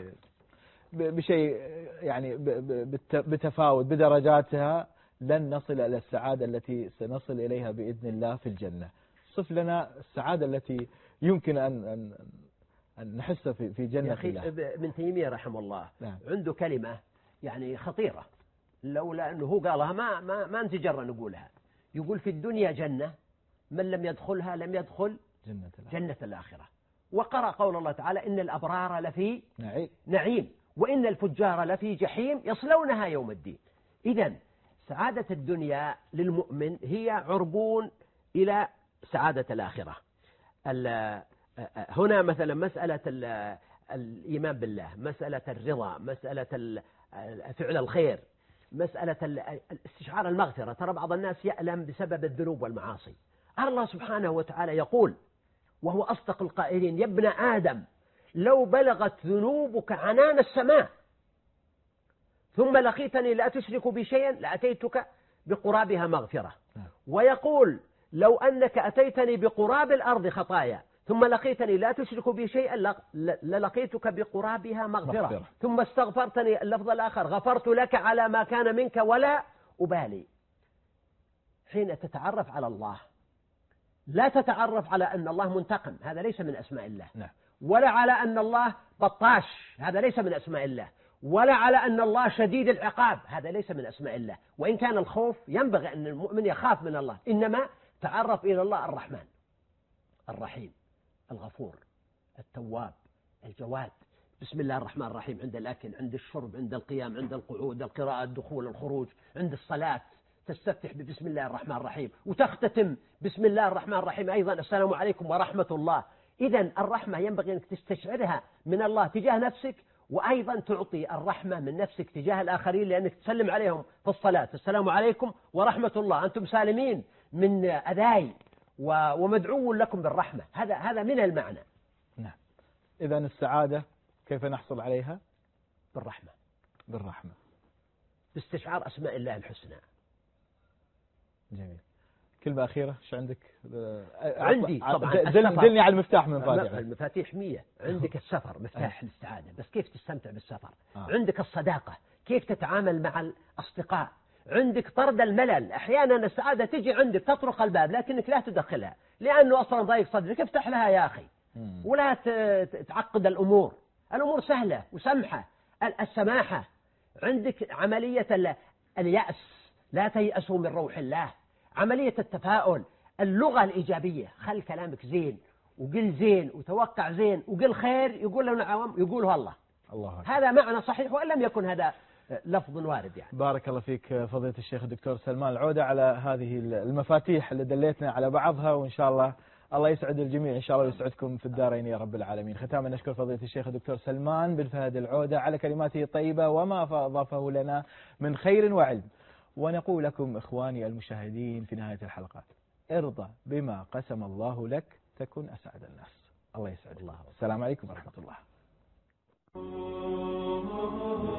بشيء يعني بتفاوت بدرجاتها، لن نصل إلى السعادة التي سنصل إليها بإذن الله في الجنة. صف لنا السعادة التي يمكن أن أن أن نحسها في في جنة يا أخي الله. ابن تيمية رحمه الله نعم. عنده كلمة يعني خطيرة، لولا أنه هو قالها ما ما ما نتجرأ نقولها. يقول: في الدنيا جنة من لم يدخلها لم يدخل جنة الآخرة. جنة الآخرة. وقرأ قول الله تعالى: إن الأبرار لفي نعيم نعيم وإن الفجار لفي جحيم يصلونها يوم الدين. إذن سعادة الدنيا للمؤمن هي عربون إلى سعادة الآخرة. هنا مثلا مسألة الإيمان بالله، مسألة الرضا، مسألة فعل الخير، مسألة استشعار المغفرة. ترى بعض الناس يألم بسبب الذنوب والمعاصي. الله سبحانه وتعالى يقول وهو أصدق القائلين: يا ابن آدم لو بلغت ذنوبك عنان السماء ثم لقيتني لا تشرك بي شيئا لأتيتك بقرابها مغفرة. ويقول: لو أنك أتيتني بقراب الأرض خطايا ثم لقيتني لا تشرك بي شيئا للقيتك بقرابها مغفرة. مغفرة ثم استغفرتني، اللفظ الآخر: غفرت لك على ما كان منك ولا أبالي. حين تتعرف على الله لا تتعرف على أن الله منتقم، هذا ليس من أسماء الله. نعم. ولا على أن الله بطاش، هذا ليس من أسماء الله. ولا على أن الله شديد العقاب، هذا ليس من أسماء الله. وإن كان الخوف ينبغي أن المؤمن يخاف من الله، إنما تعرف إلى الله الرحمن الرحيم الغفور التواب الجواد. بسم الله الرحمن الرحيم عند الأكل، عند الشرب، عند القيام، عند القعود، القراءة، الدخول، الخروج، عند الصلاة تستفتح ببسم الله الرحمن الرحيم، وتختتم بسم الله الرحمن الرحيم أيضا السلام عليكم ورحمة الله. إذن الرحمة ينبغي أنك تستشعرها من الله تجاه نفسك، وأيضا تعطي الرحمة من نفسك تجاه الآخرين، لأنك تسلم عليهم في الصلاة السلام عليكم ورحمة الله، أنتم سالمين من أذاي ومدعو لكم بالرحمة. هذا هذا من المعنى. نعم. إذن السعادة كيف نحصل عليها؟ بالرحمة. بالرحمة. باستشعار أسماء الله الحسنى. جميل. كلمة أخيرة ايش عندك؟ عندي طبعا دلني على المفتاح من المفاتيح. المفاتيح مية. عندك السفر مفتاح للسعادة، بس كيف تستمتع بالسفر. آه. عندك الصداقة، كيف تتعامل مع الأصدقاء. عندك طرد الملل، أحيانا السعادة تجي عندك تطرق الباب لكنك لا تدخلها لأنه أصلا ضايق صدرك، افتح لها يا أخي. مم. ولا تعقد الأمور، الأمور سهلة وسمحة. السماحة. عندك عملية اليأس، لا تيأسوا من روح الله. عملية التفاؤل، اللغة الإيجابية، خل كلامك زين وقل زين وتوقع زين وقل خير، يقول له نعم يقوله الله. الله أكبر. هذا معنى صحيح وإن لم يكن هذا لفظ وارد يعني. بارك الله فيك فضيلة الشيخ الدكتور سلمان العودة على هذه المفاتيح اللي دليتنا على بعضها، وإن شاء الله الله يسعد الجميع إن شاء الله ويسعدكم في الدارين يا رب العالمين. ختاما نشكر فضيلة الشيخ الدكتور سلمان بن فهد العودة على كلماته الطيبة وما أضافه لنا من خير وعلم، ونقول لكم إخواني المشاهدين في نهاية الحلقات: ارضى بما قسم الله لك تكن أسعد الناس. الله يسعد الله. السلام عليكم ورحمة الله.